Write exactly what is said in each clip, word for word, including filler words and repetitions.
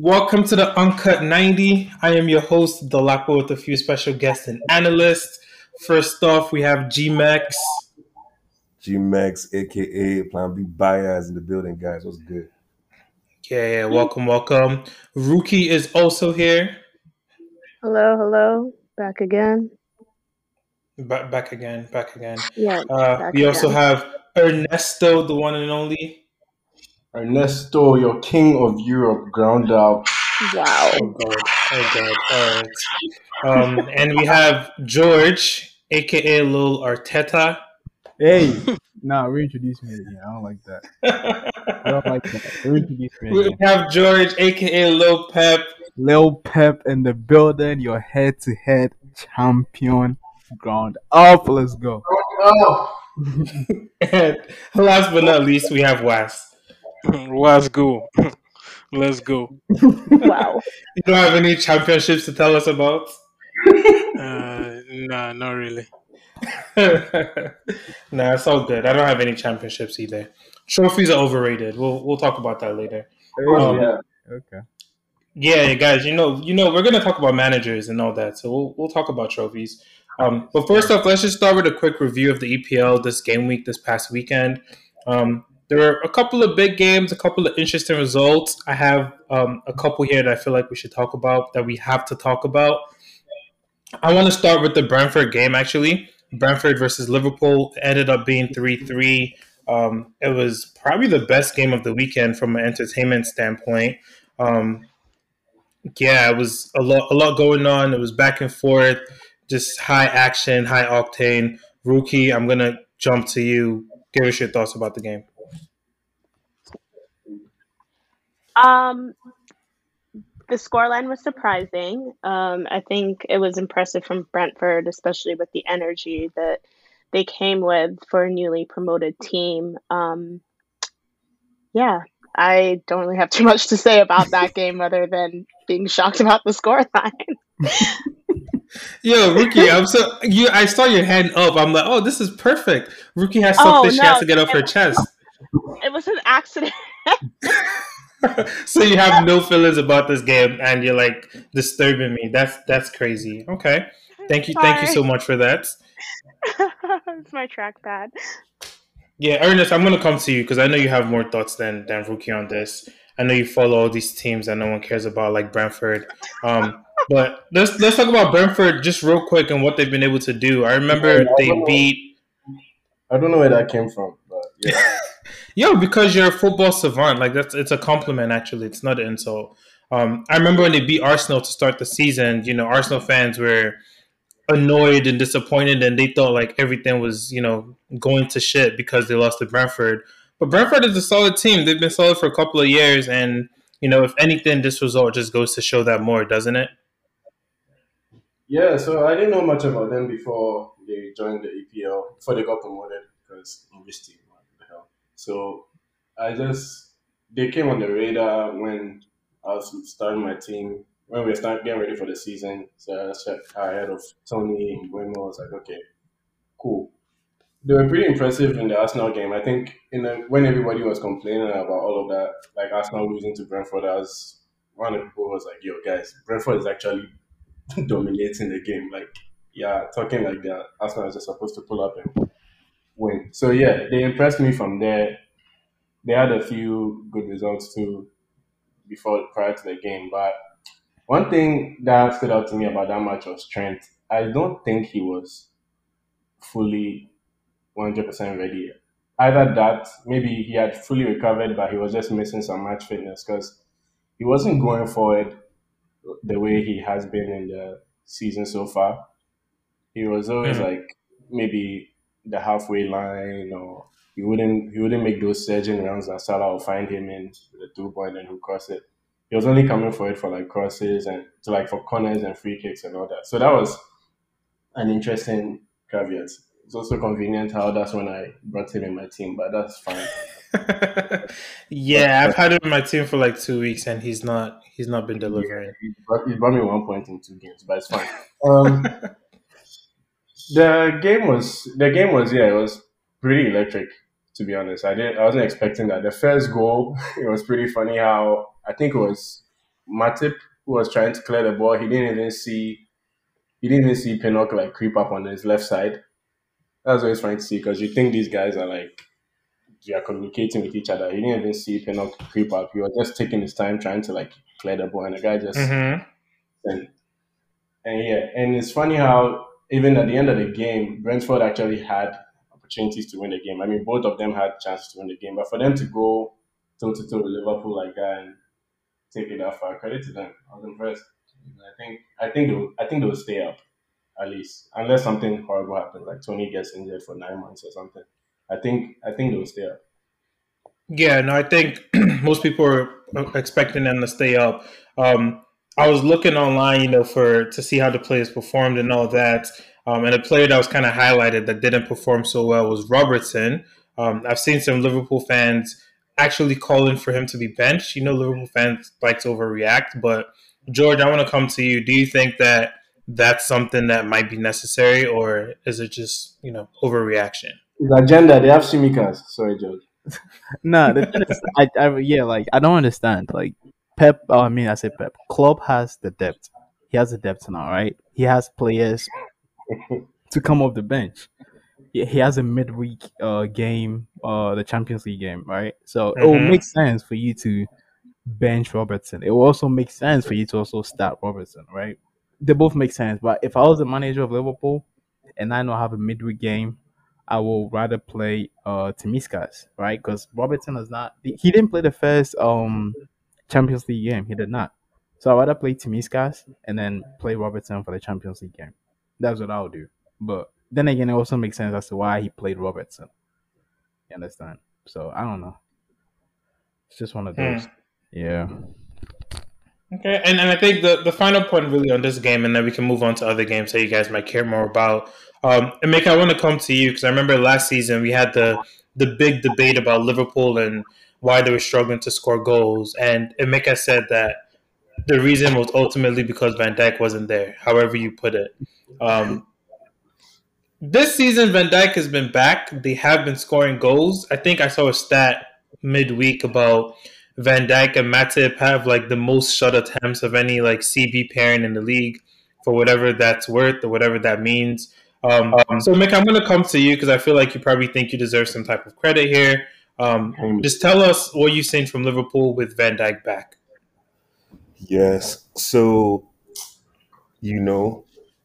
Welcome to the Uncut ninety. I am your host, The Lapo, with a few special guests and analysts. First off, we have G-Max. G-Max, a k a. Plan B Bias in the building, guys. What's good? Yeah, yeah, welcome, welcome. Rookie is also here. Hello, hello. Back again. Ba- back again, back again. Yeah, Uh, back we also again. have Ernesto, the one and only. Ernesto, your king of Europe, ground out. Wow. Oh, God. Oh, God. All right. Um, and we have George, a k a. Lil Arteta. Hey, nah, reintroduce me again. I don't like that. I don't like that. Reintroduce me We again. have George, a k a. Lil Pep. Lil Pep in the building, your head-to-head champion. Ground up. Let's go. Oh, And last but not least, we have Was. Let's go. Let's go. Wow. You don't have any championships to tell us about? Uh, nah, not really. Nah, it's all good. I don't have any championships either. Trophies are overrated. We'll we'll talk about that later. oh, Um, yeah. Okay. Yeah, guys, you know, you know, we're gonna talk about managers and all that, so we'll we'll talk about trophies. Um, but first off, let's just start with a quick review of the E P L this game week, this past weekend. Um, there were a couple of big games, a couple of interesting results. I have um, a couple here that I feel like we should talk about, that we have to talk about. I want to start with the Brentford game, actually. Brentford versus Liverpool ended up being three three. Um, it was probably the best game of the weekend from an entertainment standpoint. Um, yeah, it was a lot, a lot going on. It was back and forth, just high action, high octane. Rookie, I'm going to jump to you. Give us your thoughts about the game. Um, the scoreline was surprising. Um, I think it was impressive from Brentford, especially with the energy that they came with for a newly promoted team. Um, yeah, I don't really have too much to say about that game other than being shocked about the scoreline. Yo, Rookie, I'm so you. I saw your hand up. I'm like, oh, this is perfect. Rookie has Oh, something she no, has to get off her it- chest. It was an accident. So you have no feelings about this game, and you're like disturbing me. That's that's crazy. Okay, thank you, thank you so Sorry. much for that. It's my trackpad. Yeah, Ernest, I'm gonna come to you because I know you have more thoughts than than Rookie on this. I know you follow all these teams that no one cares about, like Brentford. Um, but let's let's talk about Brentford just real quick and what they've been able to do. I remember Yeah, I they don't know. beat I don't know where that came from, but yeah. yo because you're a football savant. Like that's it's a compliment actually. It's not an insult. Um, I remember when they beat Arsenal to start the season. You know, Arsenal fans were annoyed and disappointed, and they thought like everything was you know going to shit because they lost to Brentford. But Brentford is a solid team. They've been solid for a couple of years, and you know if anything, this result just goes to show that more, doesn't it? Yeah, so I didn't know much about them before they joined the E P L, before they got promoted, because English team, what the hell. So I just, they came on the radar when I was starting my team, when we were starting getting ready for the season. So I checked ahead of Tony and Bueno. I was like, okay, cool. They were pretty impressive in the Arsenal game. I think in the, when everybody was complaining about all of that, like Arsenal losing to Brentford, I was one of the people who was like, yo, guys, Brentford is actually dominating the game. Like, yeah, talking like that, Arsenal is just supposed to pull up and win. So yeah, they impressed me from there. They had a few good results too before prior to the game. But one thing that stood out to me about that match was Trent. I don't think he was fully one hundred percent ready. Either that, maybe he had fully recovered, but he was just missing some match fitness because he wasn't going forward the way he has been in the season so far. He was always Mm. like maybe the halfway line, or he wouldn't he wouldn't make those surging runs that Salah will find him in with a two point and he'll cross it. He was only coming for it for like crosses and to like for corners and free kicks and all that. So that was an interesting caveat. It's also convenient how that's when I brought him in my team, but that's fine. Yeah, I've had him in my team for like two weeks, and he's not he's not been delivering. He brought, he brought me one point in two games, but it's fine. Um, the game was the game was yeah, it was pretty electric, to be honest. I didn't I wasn't expecting that. The first goal, it was pretty funny how I think it was Matip, who was trying to clear the ball, he didn't even see he didn't even see Pinnock like creep up on his left side. That's what he's trying to see because you think these guys are like they are communicating with each other. He didn't even see Pinnock creep up. He was just taking his time trying to like clear the ball, and the guy just Mm-hmm. and, and yeah, and it's funny how even at the end of the game, Brentford actually had opportunities to win the game. I mean, both of them had chances to win the game, but for them to go toe to toe with Liverpool like that and take it that far, credit to them. I was impressed. I think I think they'll I think they'll stay up at least, unless something horrible happens, like Tony gets injured for nine months or something. I think I think they'll stay up. Yeah, no, I think most people are expecting them to stay up. Um, I was looking online, you know, for to see how the players performed and all that. Um, and a player that was kind of highlighted that didn't perform so well was Robertson. Um, I've seen some Liverpool fans actually calling for him to be benched. You know, Liverpool fans like to overreact, but George, I want to come to you. Do you think that that's something that might be necessary, or is it just you know overreaction? His agenda, they have Simikas. Sorry, George. No, the thing is, I, I, yeah, like I don't understand. Like Pep, oh, I mean, I say Pep. Klopp has the depth. He has the depth now, right? He has players to come off the bench. He he has a midweek uh game, uh the Champions League game, right? So it will make Mm-hmm. sense for you to bench Robertson. It will also make sense for you to also start Robertson, right? They both make sense. But if I was the manager of Liverpool and I know I have a midweek game, I will rather play uh Timiskas, right? Because Robertson is not he didn't play the first um Champions League game. He did not. So I'd rather play Timiskas and then play Robertson for the Champions League game. That's what I would do. But then again, it also makes sense as to why he played Robertson. You understand? So I don't know. It's just one of those. Hmm. Yeah. Okay, and, and I think the, the final point really on this game, and then we can move on to other games that you guys might care more about. Um, and Mick, I want to come to you because I remember last season we had the the big debate about Liverpool and why they were struggling to score goals. And Emeka said that the reason was ultimately because Van Dijk wasn't there, however you put it. Um, this season, Van Dijk has been back. They have been scoring goals. I think I saw a stat midweek about Van Dijk and Matip have like the most shot attempts of any like C B pairing in the league, for whatever that's worth or whatever that means. Um, so, Mick, I'm going to come to you because I feel like you probably think you deserve some type of credit here. Um, just tell us what you've seen from Liverpool with Van Dijk back. Yes. So, you know,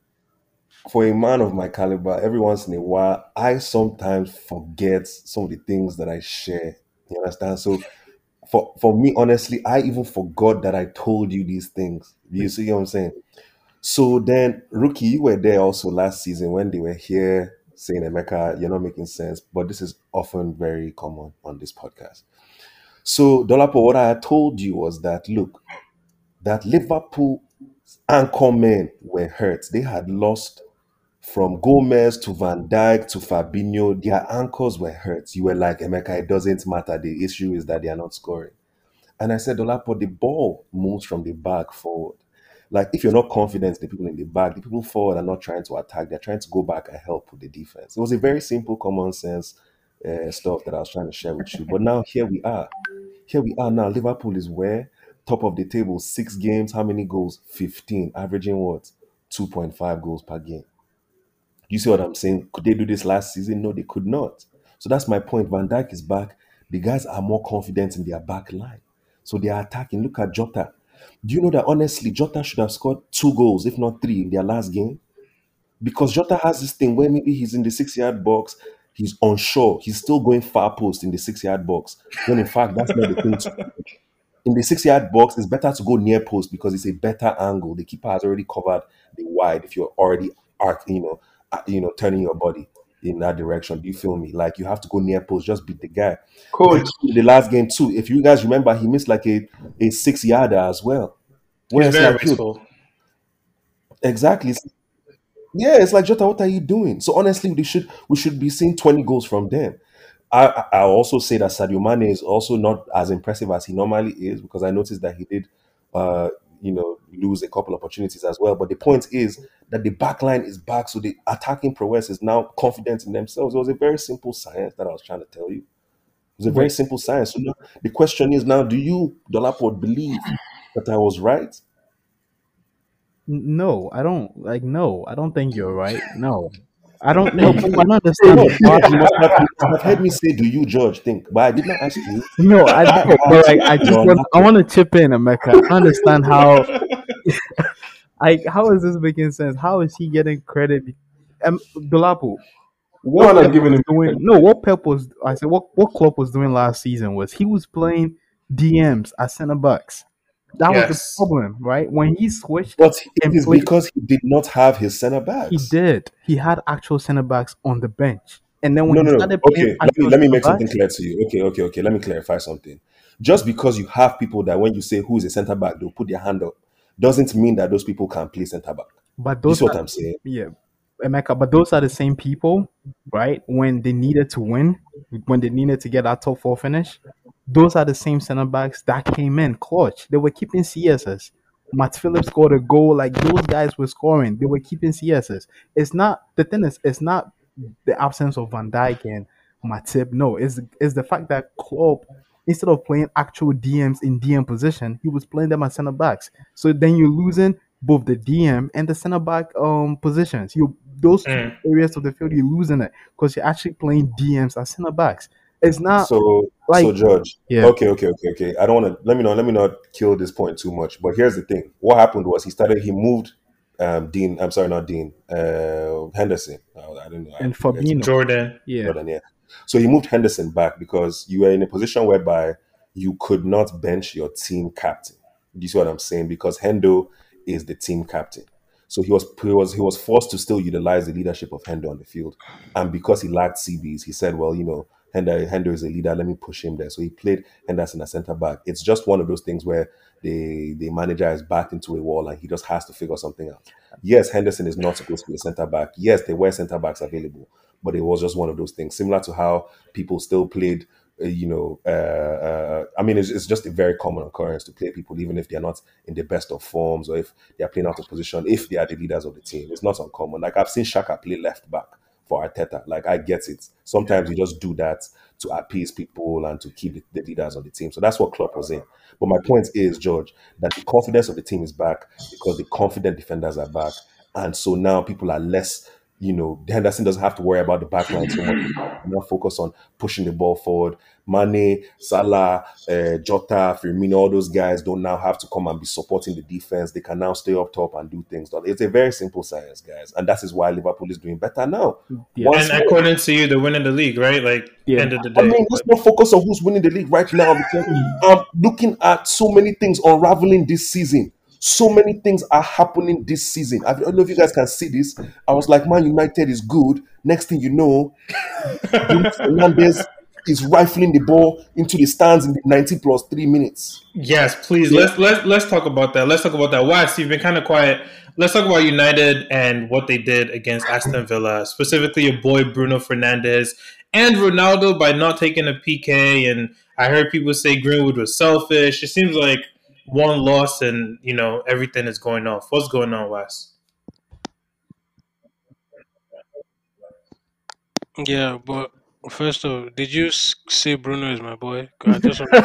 for a man of my caliber, every once in a while, I sometimes forget some of the things that I share. You understand? So, for for me, honestly, I even forgot that I told you these things. You see what I'm saying? So then, Rookie, you were there also last season when they were here saying, Emeka, you're not making sense. But this is often very common on this podcast. So, Dolapo, what I had told you was that, look, that Liverpool anchor men were hurt. They had lost from Gomez to Van Dijk to Fabinho. Their anchors were hurt. You were like, Emeka, it doesn't matter. The issue is that they are not scoring. And I said, Dolapo, the ball moves from the back forward. Like, if you're not confident, the people in the back, the people forward are not trying to attack. They're trying to go back and help with the defense. It was a very simple, common sense uh, stuff that I was trying to share with you. But now here we are. Here we are now. Liverpool is where? Top of the table, six games. How many goals? fifteen. Averaging what? two point five goals per game. You see what I'm saying? Could they do this last season? No, they could not. So that's my point. Van Dijk is back. The guys are more confident in their back line. So they are attacking. Look at Jota. Do you know that honestly, Jota should have scored two goals, if not three, in their last game? Because Jota has this thing where maybe he's in the six-yard box, he's unsure, he's still going far post in the six-yard box. When in fact, that's not the thing to do. In the six-yard box, it's better to go near post because it's a better angle. The keeper has already covered the wide if you're already arc, you know, uh, you know, turning your body in that direction. Do you feel me? Like you have to go near post, just beat the guy. Coach, The last game too, if you guys remember, he missed like a, a six yarder as well. He's Where it's very like, dude, wasteful. exactly. It's- yeah, it's like Jota, what are you doing? So honestly, we should we should be seeing twenty goals from them. I I I'll also say that Sadio Mane is also not as impressive as he normally is because I noticed that he did, uh, you know, lose a couple opportunities as well. But the point is that the back line is back, so the attacking prowess is now confident in themselves. It was a very simple science that I was trying to tell you. It's a very Wait, simple science. So now, the question is now, do you, Dolaport, believe But I was right. N- No, I don't like. No, I don't think you're right. No, I don't know. But I Okay. don't No, understand why. George, you must have you must have heard me say, "Do you, George, think?" But I did not ask you. No, I I know. But asked like, I just your want. I logic. want to chip in, Emeka. I understand how. Like, how is this making sense? How is he getting credit? Um, Dolapo, No what one has Pep given was him. doing? No, what Pep was. I said what what Klopp was doing last season was he was playing D Ms at center backs. That was the Yes. problem, right? When he switched But it and is played, because he did not have his center he backs. did. He had actual center backs on the bench, and then when No, he no, no. started playing Okay, let me actual let me center make something backs, clear to you. Okay, okay, okay. Let me clarify something. Just because you have people that when you say who is a center back, they'll put their hand up, doesn't mean that those people can play center back. but Do you those see what are I'm saying? yeah, Emeka. But those are the same people, right? When they needed to win, when they needed to get that top four finish, those are the same center backs that came in clutch. They were keeping C S S. Matt Phillips scored a goal. Like those guys were scoring. They were keeping C S S. It's not the thing is it's not the absence of Van Dijk and Matip. No, it's it's the fact that Klopp instead of playing actual D Ms in D M position, he was playing them as center backs. So then you're losing both the D M and the center back um positions. You those two Mm. areas of the field you're losing it because you're actually playing D Ms as center backs. It's not So, like so George, yeah. okay, okay, okay, okay. I don't want to. Let me not. Let me not kill this point too much. But here's the thing. What happened was he started. He moved. Um, Dean. I'm sorry, not Dean. Uh, Henderson. Uh, I don't know. I And forget his Fabinho, Jordan. yeah. Jordan. Yeah. So he moved Henderson back because you were in a position whereby you could not bench your team captain. Do you see what I'm saying? Because Hendo is the team captain. So he was he was he was forced to still utilize the leadership of Hendo on the field. And because he lacked C Bs, he said, well, you know, Hendo, Hendo is a leader, let me push him there. So he played Henderson as centre back. It's just one of those things where the the manager is backed into a wall and he just has to figure something out. Yes, Henderson is not supposed to be a centre back. Yes, there were centre backs available, but it was just one of those things, similar to how people still played. Uh, you know, uh, uh, I mean, it's, it's just a very common occurrence to play people, even if they're not in the best of forms or if they're playing out of position, if they are the leaders of the team. It's not uncommon. Like I've seen Shaka play left back for Arteta. Like I get it. Sometimes you just do that to appease people and to keep the, the leaders on the team. So that's what Klopp was in. But my point is, George, that the confidence of the team is back because the confident defenders are back. And so now people are less, you know, Henderson doesn't have to worry about the back line so much. Now focus on pushing the ball forward. Mane, Salah, uh, Jota, Firmino, all those guys don't now have to come and be supporting the defense. They can now stay up top and do things. It's a very simple science, guys. And that is why Liverpool is doing better now. Yeah. And Once more, according to you, they're winning the league, right? Like Yeah. end of the I day. mean, let's But not focus on who's winning the league right now because I'm looking at so many things unraveling this season. So many things are happening this season. I don't know if you guys can see this. I was like, Man United is good. Next thing you know, Bruno Fernandes is rifling the ball into the stands in the ninety plus three minutes. yes, please Yeah. let's let's let's talk about that. Let's talk about that. Wes, you've been kind of quiet. Let's talk about United and what they did against Aston Villa, specifically your boy Bruno Fernandes and Ronaldo by not taking a P K. And I heard people say Greenwood was selfish. It seems like one loss and you know everything is going off. What's going on, Wes? Yeah, but first off, did you s- say Bruno is my boy? 'Cause I just want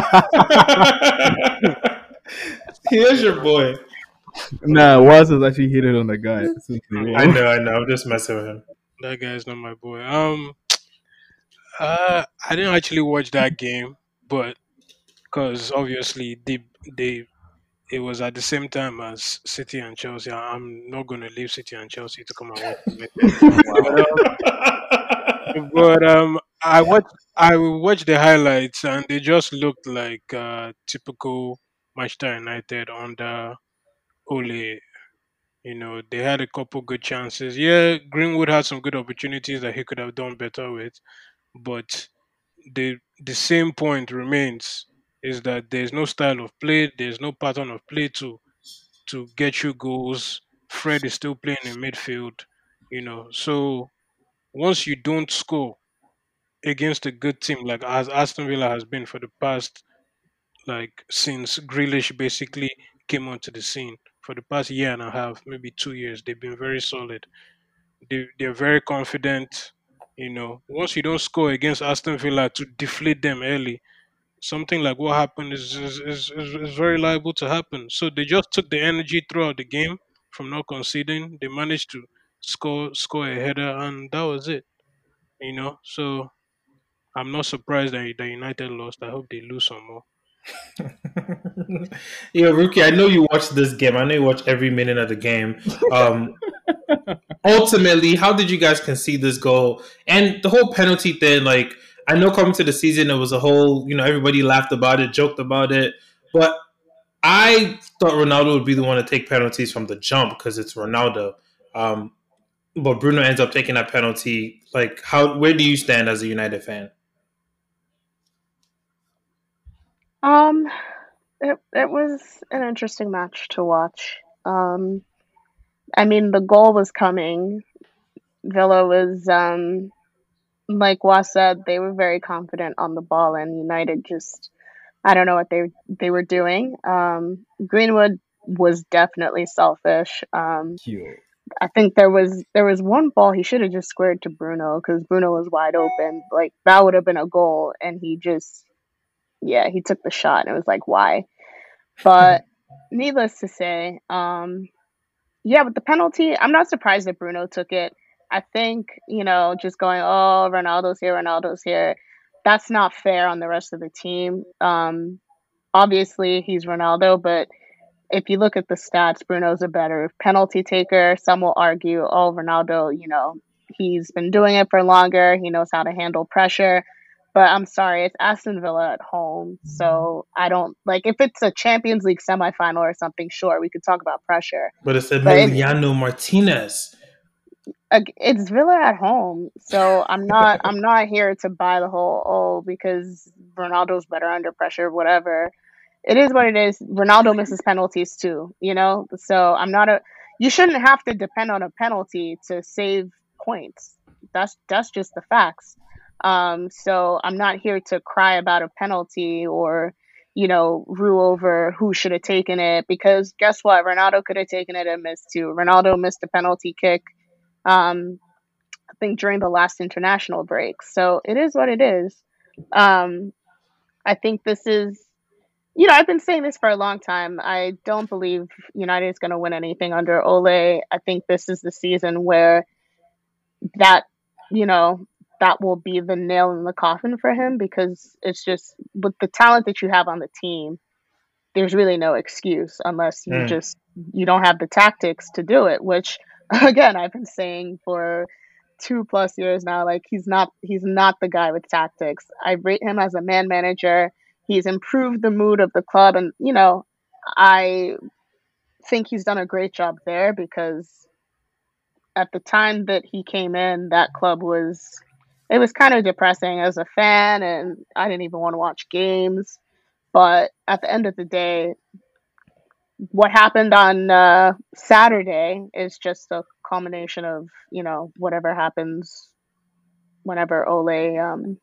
He is your boy. Nah, Waz has actually hit it on the guy since day I one. know, I know. I'm just messing with him. that guy is not my boy. Um, uh, I didn't actually watch that game, but because obviously they they it was at the same time as City and Chelsea. I'm not going to leave City and Chelsea to come and watch United. But um, but um, I watched I watched the highlights and they just looked like uh, typical Manchester United under Ole. You know, they had a couple good chances. Yeah, Greenwood had some good opportunities that he could have done better with, but the the same point remains is that there's no style of play, there's no pattern of play to to get you goals. Fred is still playing in midfield, you know. So once you don't score against a good team like as Aston Villa has been for the past like since Grealish basically came onto the scene for the past year and a half, maybe two years, they've been very solid. They they're very confident. You know, once you don't score against Aston Villa to deflate them early, something like what happened is is, is, is is very liable to happen. So they just took the energy throughout the game from not conceding. They managed to score score a header, and that was it. You know, so I'm not surprised that, that United lost. I hope they lose some more. Yo, Rookie, I know you watched this game. I know you watched every minute of the game. Um, ultimately, how did you guys concede this goal? And the whole penalty thing, like, I know coming to the season, it was a whole, you know, everybody laughed about it, joked about it. But I thought Ronaldo would be the one to take penalties from the jump because it's Ronaldo. Um, but Bruno ends up taking that penalty. Like, how? Where do you stand as a United fan? Um, it it was an interesting match to watch. Um, I mean, the goal was coming. Villa was, um, like Was said, they were very confident on the ball, and United just, I don't know what they they were doing. Um, Greenwood was definitely selfish. Um, Yo. I think there was there was one ball he should have just squared to Bruno because Bruno was wide open. Like that would have been a goal, and he just, yeah, he took the shot, and it was like, why? But needless to say, um, yeah, with the penalty, I'm not surprised that Bruno took it. I think, you know, just going, oh, Ronaldo's here, Ronaldo's here, that's not fair on the rest of the team. Um, obviously, he's Ronaldo, but if you look at the stats, Bruno's a better penalty taker. Some will argue, oh, Ronaldo, you know, he's been doing it for longer. He knows how to handle pressure. But I'm sorry, it's Aston Villa at home. So I don't like if it's a Champions League semifinal or something, sure, we could talk about pressure. But it's But it, Emiliano Martinez. ag- it's Villa at home. So I'm not I'm not here to buy the whole oh because Ronaldo's better under pressure, whatever. It is what it is. Ronaldo misses penalties too, you know? So I'm not a you shouldn't have to depend on a penalty to save points. That's that's just the facts. Um, so I'm not here to cry about a penalty or, you know, rue over who should have taken it because guess what? Ronaldo could have taken it and missed too. Ronaldo missed a penalty kick, um, I think during the last international break. So it is what it is. Um, I think this is you know, I've been saying this for a long time. I don't believe United is going to win anything under Ole. I think this is the season where that, you know, that will be the nail in the coffin for him because it's just with the talent that you have on the team, there's really no excuse unless you Mm. just you don't have the tactics to do it, which again, I've been saying for two plus years now like he's not he's not the guy with tactics. I rate him as a man manager. He's improved the mood of the club and you know, I think he's done a great job there because at the time that he came in, that club was it was kind of depressing as a fan and I didn't even want to watch games. But at the end of the day, what happened on uh, Saturday is just a culmination of, you know, whatever happens whenever Ole um,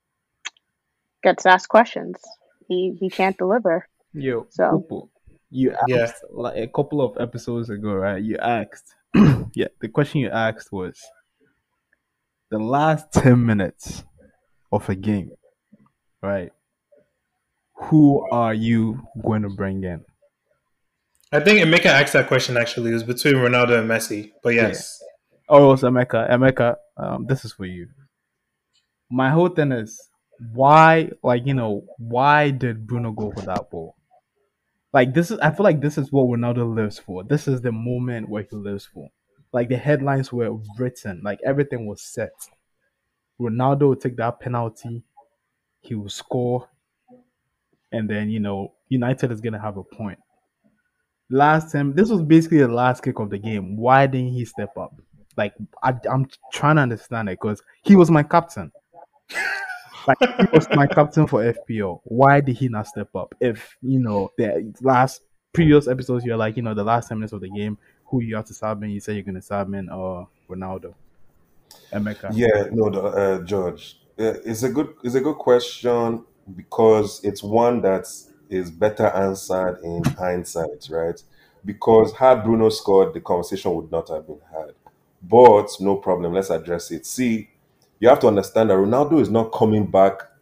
gets asked questions. He he can't deliver. Yo, So Upo, you Yeah. asked like a couple of episodes ago, right? You asked, yeah, the question you asked was the last ten minutes of a game, right? Who are you going to bring in? I think Emeka asked that question actually. It was between Ronaldo and Messi. But Yeah. yes. Oh, it's Emeka. Emeka, um, this is for you. My whole thing is why, like, you know, why did Bruno go for that ball? Like, this is, I feel like this is what Ronaldo lives for. This is the moment where he lives for. Like, the headlines were written, like, everything was set. Ronaldo would take that penalty, he will score, and then, you know, United is going to have a point. Last time, this was basically the last kick of the game. Why didn't he step up? Like, I, I'm trying to understand it because he was my captain. Like, he was my captain for F P L. Why did he not step up? If, you know, the last previous episodes, you're like, you know, the last ten minutes of the game, who you have to sub in, you say you're going to sub in or Ronaldo. Emeka. Yeah, no, the, uh, George. Uh, it's a good, it's a good question because it's one that is better answered in hindsight, right? Because had Bruno scored, the conversation would not have been had. But no problem, let's address it. See, you have to understand that Ronaldo is not coming back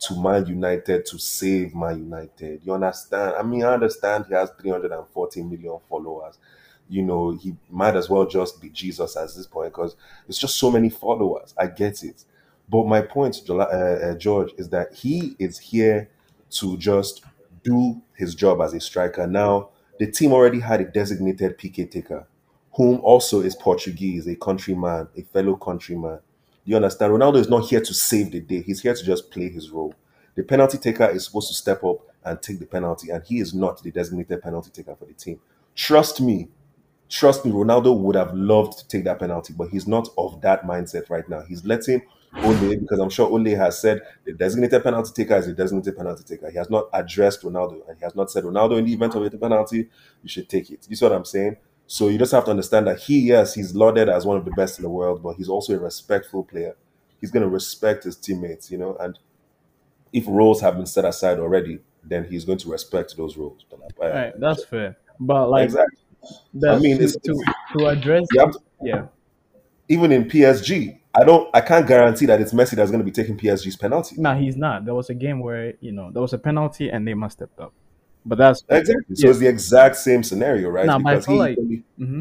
to Man United to save Man United. You understand? I mean, I understand he has three hundred forty million followers. You know, he might as well just be Jesus at this point because it's just so many followers. I get it. But my point, Jola- uh, uh, George, is that he is here to just do his job as a striker. Now, the team already had a designated P K taker, whom also is Portuguese, a countryman, a fellow countryman. You understand? Ronaldo is not here to save the day. He's here to just play his role. The penalty taker is supposed to step up and take the penalty, and he is not the designated penalty taker for the team. Trust me, trust me, Ronaldo would have loved to take that penalty, but he's not of that mindset right now. He's letting Ole, because I'm sure Ole has said the designated penalty taker is the designated penalty taker. He has not addressed Ronaldo, and he has not said, Ronaldo, in the event of a penalty, you should take it. You see what I'm saying? So you just have to understand that he, yes, he's lauded as one of the best in the world, but he's also a respectful player. He's going to respect his teammates, you know, and if roles have been set aside already, then he's going to respect those roles. All right, that's fair. But like Exactly. I the mean, to it's, to, it's to address you have to, yeah. even in P S G, I don't, I can't guarantee that it's Messi that's going to be taking P S G's penalty. No, he's not. There was a game where, you know, there was a penalty and Neymar stepped up. But that's Exactly. So yeah. it's the exact same scenario, right? No, but I Because feel he, like hmm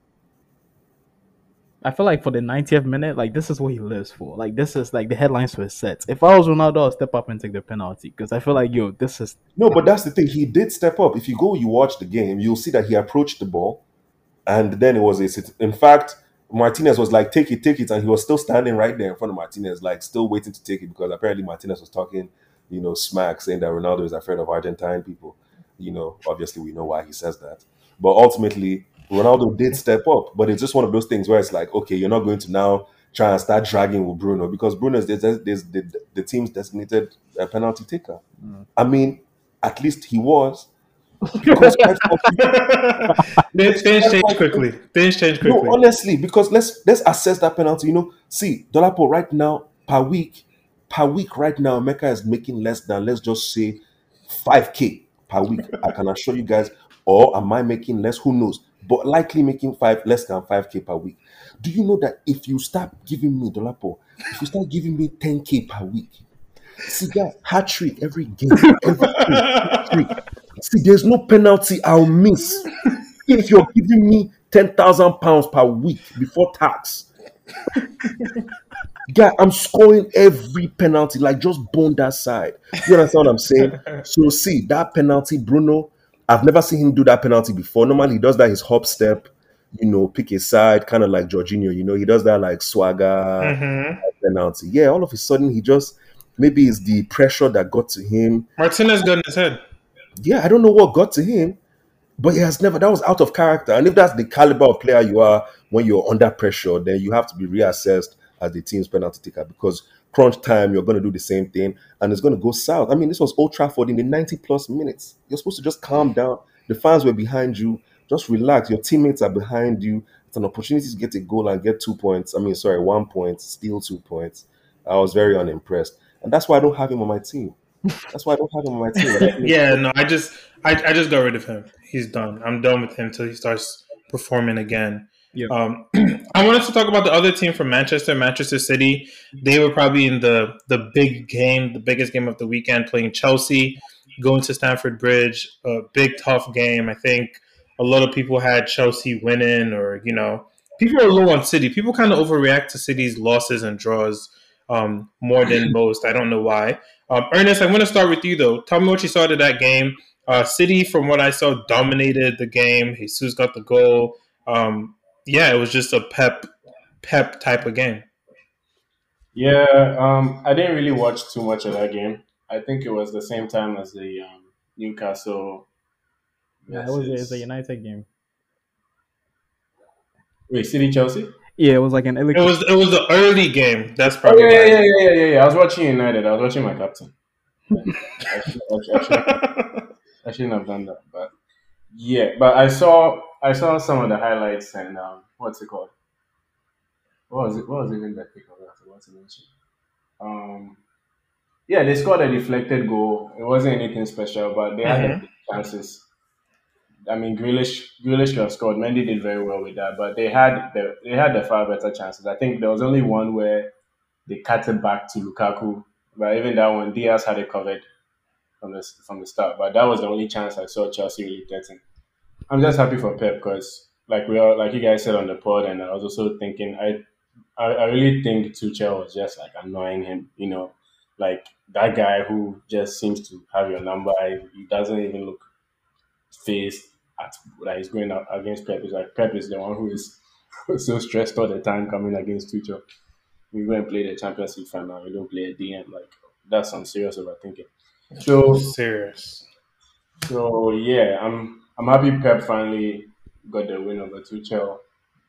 I feel like for the ninetieth minute, like this is what he lives for. Like this is like the headlines for his sets. If I was Ronaldo, I'd step up and take the penalty because I feel like yo, this is no, but that's the thing. He did step up. If you go, you watch the game, you'll see that he approached the ball, and then it was a. sit- In fact, Martinez was like, "Take it, take it," and he was still standing right there in front of Martinez, like still waiting to take it because apparently Martinez was talking, you know, smack, saying that Ronaldo is afraid of Argentine people. You know, obviously we know why he says that, but ultimately Ronaldo did step up. But it's just one of those things where it's like, okay, you're not going to now try and start dragging with Bruno because Bruno is the, the, the, the team's designated uh, penalty taker. I mean, at least he was. Because quite frankly, Things things quite change frankly, quickly. Things change no, quickly. honestly, because let's let's assess that penalty. You know, see, Dolapo right now per week, per week right now, Mecca is making less than let's just say five k per week. I can assure you guys, or am I making less? Who knows? But likely making five less than five k per week. Do you know that if you start giving me Dolapo, if you start giving me ten k per week, see that hat trick every game, every game, hat trick. See, there's no penalty I'll miss if you're giving me ten thousand pounds per week before tax. Guy, I'm scoring every penalty, like just bone that side. You understand what I'm saying? So, see, that penalty, Bruno, I've never seen him do that penalty before. Normally, he does that his hop step, you know, pick a side, kind of like Jorginho, you know, he does that like swagger hmm penalty. Yeah, all of a sudden, he just, maybe it's the pressure that got to him. Martinez got in his head. Yeah, I don't know what got to him. But he has never, that was out of character. And if that's the caliber of player you are when you're under pressure, then you have to be reassessed as the team's penalty taker because crunch time, you're going to do the same thing and it's going to go south. I mean, this was Old Trafford in the ninety plus minutes. You're supposed to just calm down. The fans were behind you. Just relax. Your teammates are behind you. It's an opportunity to get a goal and get two points. I mean, sorry, one point, steal two points. I was very unimpressed. And that's why I don't have him on my team. That's why I don't have him on my team. But I think Yeah, no, I just I, I just got rid of him. He's done. I'm done with him until he starts performing again. yeah. Um, I wanted to talk about the other team from Manchester, Manchester City. They were probably in the the big game, the biggest game of the weekend, playing Chelsea, going to Stamford Bridge. A big tough game. I think a lot of people had Chelsea winning, or you know, people are low on City. People kind of overreact to City's losses and draws um, more than most. I don't know why. Um, Ernest, I'm going to start with you though. Tell me what you saw of that game. Uh, City, from what I saw, dominated the game. Jesus got the goal. Um, yeah, it was just a pep, pep type of game. Yeah, um, I didn't really watch too much of that game. I think it was the same time as the um, Newcastle Yeah, it was a, it's a versus United game. wait City Chelsea. Yeah, it was like an It electric. was it was the early game. That's Oh probably yeah, yeah, why. yeah, yeah, yeah, yeah. I was watching United. I was watching my captain. I, should, I, should, I shouldn't have done that, but yeah. But I saw I saw some of the highlights and um, what's it called? What was it? What was even that kick of that? What's it mentioned? Um, yeah, they scored a deflected goal. It wasn't anything special, but they had hmm a big chances. I mean, Grealish, Grealish could have scored. Mendy did very well with that, but they had the they had the far better chances. I think there was only one where they cut it back to Lukaku But even that one, Diaz had it covered from the from the start. But that was the only chance I saw Chelsea really getting. I'm just happy for Pep because, like we all, like you guys said on the pod, and I was also thinking, I, I, I really think Tuchel was just like annoying him. You know, like that guy who just seems to have your number. He doesn't even look phased at that he's going out against Pep. It's like Pep is the one who is so stressed all the time coming against Tuchel. We go and play the Champions League final. We don't play a D M. Like that's some serious overthinking. So Serious. so yeah, I'm I'm happy Pep finally got the win over Tuchel.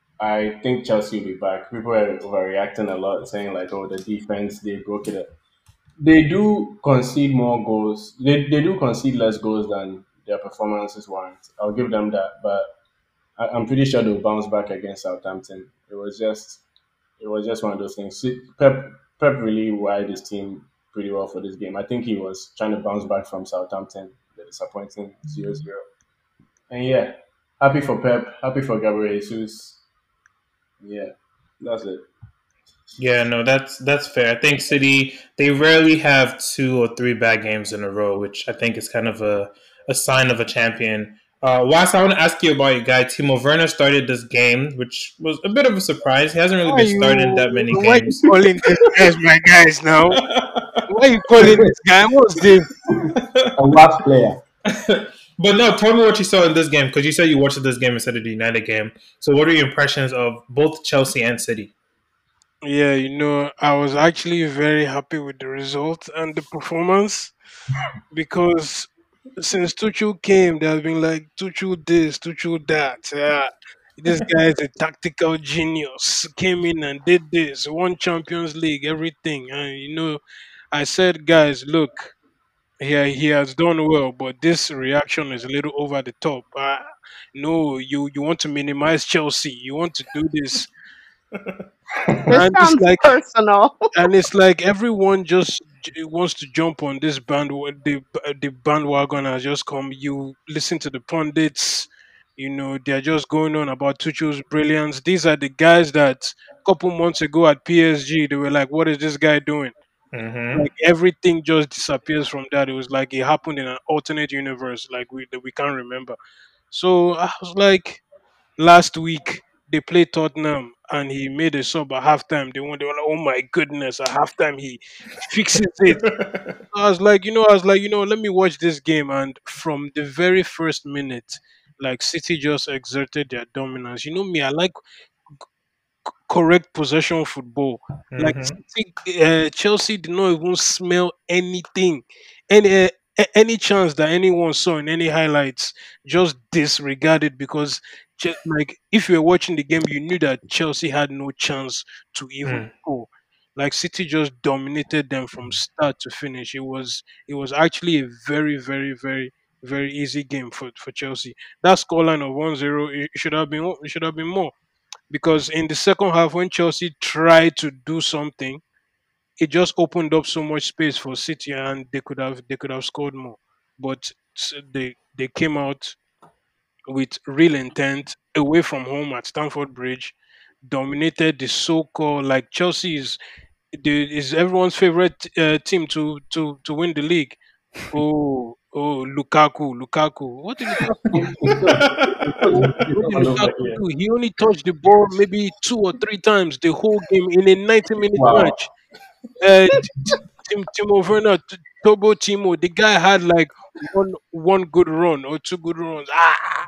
I think Chelsea will be back. People are overreacting a lot, saying like, "Oh, the defense they broke it." They do concede more goals. They they do concede less goals than their performances warrant. I'll give them that, but I, I'm pretty sure they'll bounce back against Southampton. It was just it was just one of those things. See, Pep Pep really wired his team pretty well for this game. I think he was trying to bounce back from Southampton, the disappointing zero zero. And yeah, happy for Pep, happy for Gabriel Jesus. Yeah, that's it. Yeah, no, that's that's fair. I think City they rarely have two or three bad games in a row, which I think is kind of a, a sign of a champion. Uh, Wes, I want to ask you about your guy Timo Werner started this game, which was a bit of a surprise. He hasn't really Why been you starting that many why you games. calling this guys my guys now? Why you calling this guy? What's this? A last player. But no, tell me what you saw in this game because you said you watched this game instead of the United game. So, what are your impressions of both Chelsea and City? Yeah, you know, I was actually very happy with the result and the performance because since Tuchel came, there has been like Tuchel this, Tuchel that. Yeah, this guy is a tactical genius. Came in and did this, won Champions League, everything. And you know, I said, guys, look, he he has done well, but this reaction is a little over the top. Uh, no, you you want to minimize Chelsea. You want to do this, This and it's sounds like personal. and it's like everyone just j- wants to jump on this band. The the bandwagon has just come. You listen to the pundits. You know they're just going on about Tuchel's brilliance. These are the guys that a couple months ago at P S G they were like, "What is this guy doing?" Mm-hmm. Like everything just disappears from that. It was like it happened in an alternate universe, like we that we can't remember. So I was like, last week they played Tottenham and he made a sub at halftime. They won. They were like, "Oh my goodness!" At halftime, he fixes it. I was like, you know, I was like, you know, let me watch this game. And from the very first minute, like City just exerted their dominance. You know me, I like correct possession football. Like Mm-hmm. City, uh, Chelsea did not even smell anything, any uh, a- any chance that anyone saw in any highlights, just disregarded because, Che- like, if you were watching the game, you knew that Chelsea had no chance to even Mm. score. Like City just dominated them from start to finish. It was it was actually a very very very very easy game for, for Chelsea. That scoreline of one zero, it should have been it should have been more because in the second half when Chelsea tried to do something, it just opened up so much space for City and they could have they could have scored more. But s- they they came out with real intent away from home at Stamford Bridge, dominated the so-called like Chelsea is the, is everyone's favorite uh, team to to to win the league. Oh, oh, Lukaku, Lukaku. What did Lukaku It's, it's just it's just what it's what did all over Lukaku here. do? He only touched the ball maybe two or three times the whole game in a ninety minute Wow. match. Uh, T- T- Tim, Timo Werner, T- Tobo Timo, the guy had like one one good run or two good runs. Ah,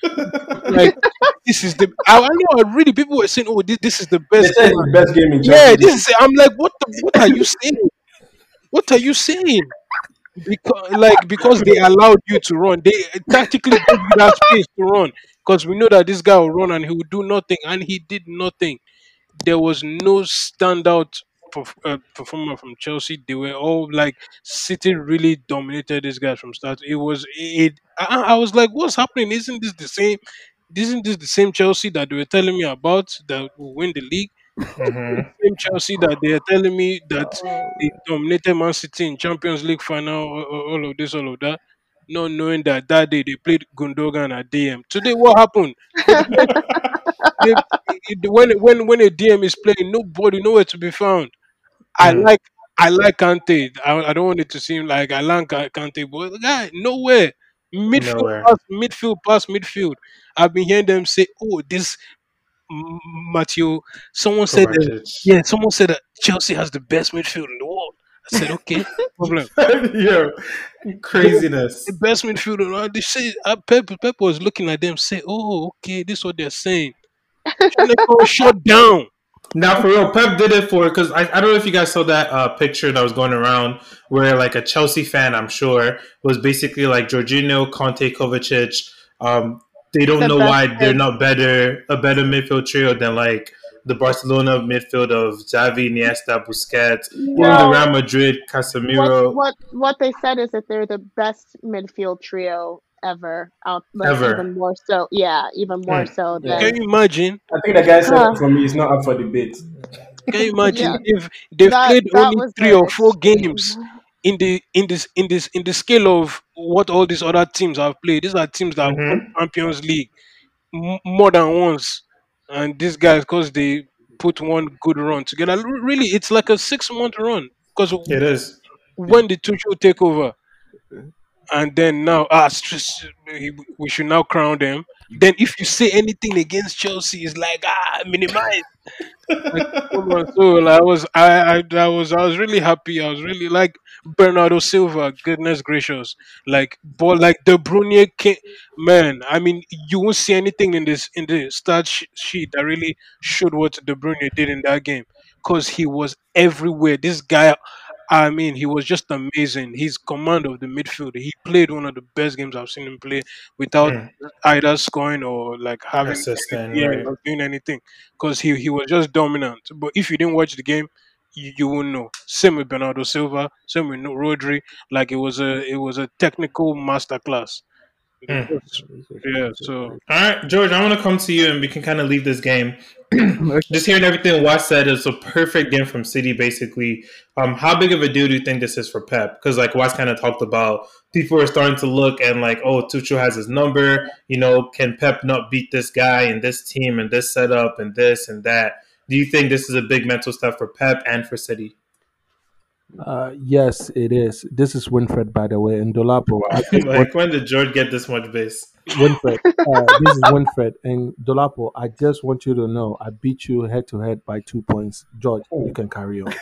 like this is the. I, I know. I really people were saying, "Oh, this, this is the They best said game." it's the best game in Yeah, Chelsea this this is. I'm like, what? The, what are you saying? What are you saying? Because like because they allowed you to run, they tactically gave you that space to run. Because we know that this guy will run and he will do nothing, and he did nothing. There was no standout perf- uh, performer from Chelsea. They were all like City really dominated these guys from start. It was it. I, I was like, what's happening? Isn't this the same? Isn't this the same Chelsea that they were telling me about that will win the league? The Mm-hmm. same Chelsea that they are telling me that they dominated Man City in Champions League final, all, all all of this, all of that, not knowing that that day they played Gundogan at D M. Today, what happened? They played they, it, when when when a D M is playing, nobody nowhere to be found. I Mm. like I like Kante. I, I don't want it to seem like I like Ka- Kante, but the guy nowhere. Midfield Nowhere. pass, midfield pass, midfield. I've been hearing them say, "Oh, this M- Matthew." Someone said that. Kovacic. Yeah, someone said that Chelsea has the best midfield in the world. I said, "Okay, no problem." Yo, The craziness. best midfield around. They say uh, Pep, Pep was looking at them, say, "Oh, okay, this is what they're saying." Shut shut down. Now, for real, Pep did it for because I, I don't know if you guys saw that uh, picture that was going around where like a Chelsea fan, I'm sure, was basically like Jorginho, Conte, Kovacic. Um, they don't The know best why they're mid. not better a better midfield trio than like the Barcelona midfield of Xavi, Iniesta, Busquets, even the Real No, Madrid, what Casemiro, what what they said is that they're the best midfield trio ever out, like even ever. more so. Yeah, even more Mm. so Yeah. Can than. you imagine? I think the guy said Huh, that for me, it's not up for debate. Can you imagine yeah, if they've that played that only was three or the four extreme. games in the in this in this in the scale of what all these other teams have played? These are teams that won Mm-hmm. Champions League m- more than once, and these guys because they put one good run together. r- Really, it's like a six month run because It is. when the Tuchel take over, and then now ah stress, we should now crown them. Then if you say anything against Chelsea, it's like ah minimize. Like, come on, so like, I was, I, I, I was, I was really happy. I was really like Bernardo Silva. Goodness gracious, like, but like De Bruyne, came, man. I mean, you won't see anything in this in the stat sh- sheet that really showed what De Bruyne did in that game, because he was everywhere. This guy, I mean, he was just amazing. His command of the midfield. He played one of the best games I've seen him play without Mm. either scoring or like having any, Assistant, yeah, right? or doing anything because he, he was just dominant. But if you didn't watch the game, you, you won't know. Same with Bernardo Silva, same with Rodri. Like it was a it was a technical masterclass. It was Mm. just- yeah. So All right, George, I want to come to you and we can kind of leave this game. Okay. Just hearing everything Wes said is a perfect game from City, basically. Um, how big of a deal do you think this is for Pep? Because, like Wes kind of talked about, people are starting to look and, like, oh, Tuchel has his number. You know, can Pep not beat this guy and this team and this setup and this and that? Do you think this is a big mental step for Pep and for City? Uh, yes, it is. This is Winfred, by the way, and Dolapo. I just want Like, when did George get this much base? Winfred. Uh, this is Winfred and Dolapo. I just want you to know I beat you head to head by two points. George, you can carry on.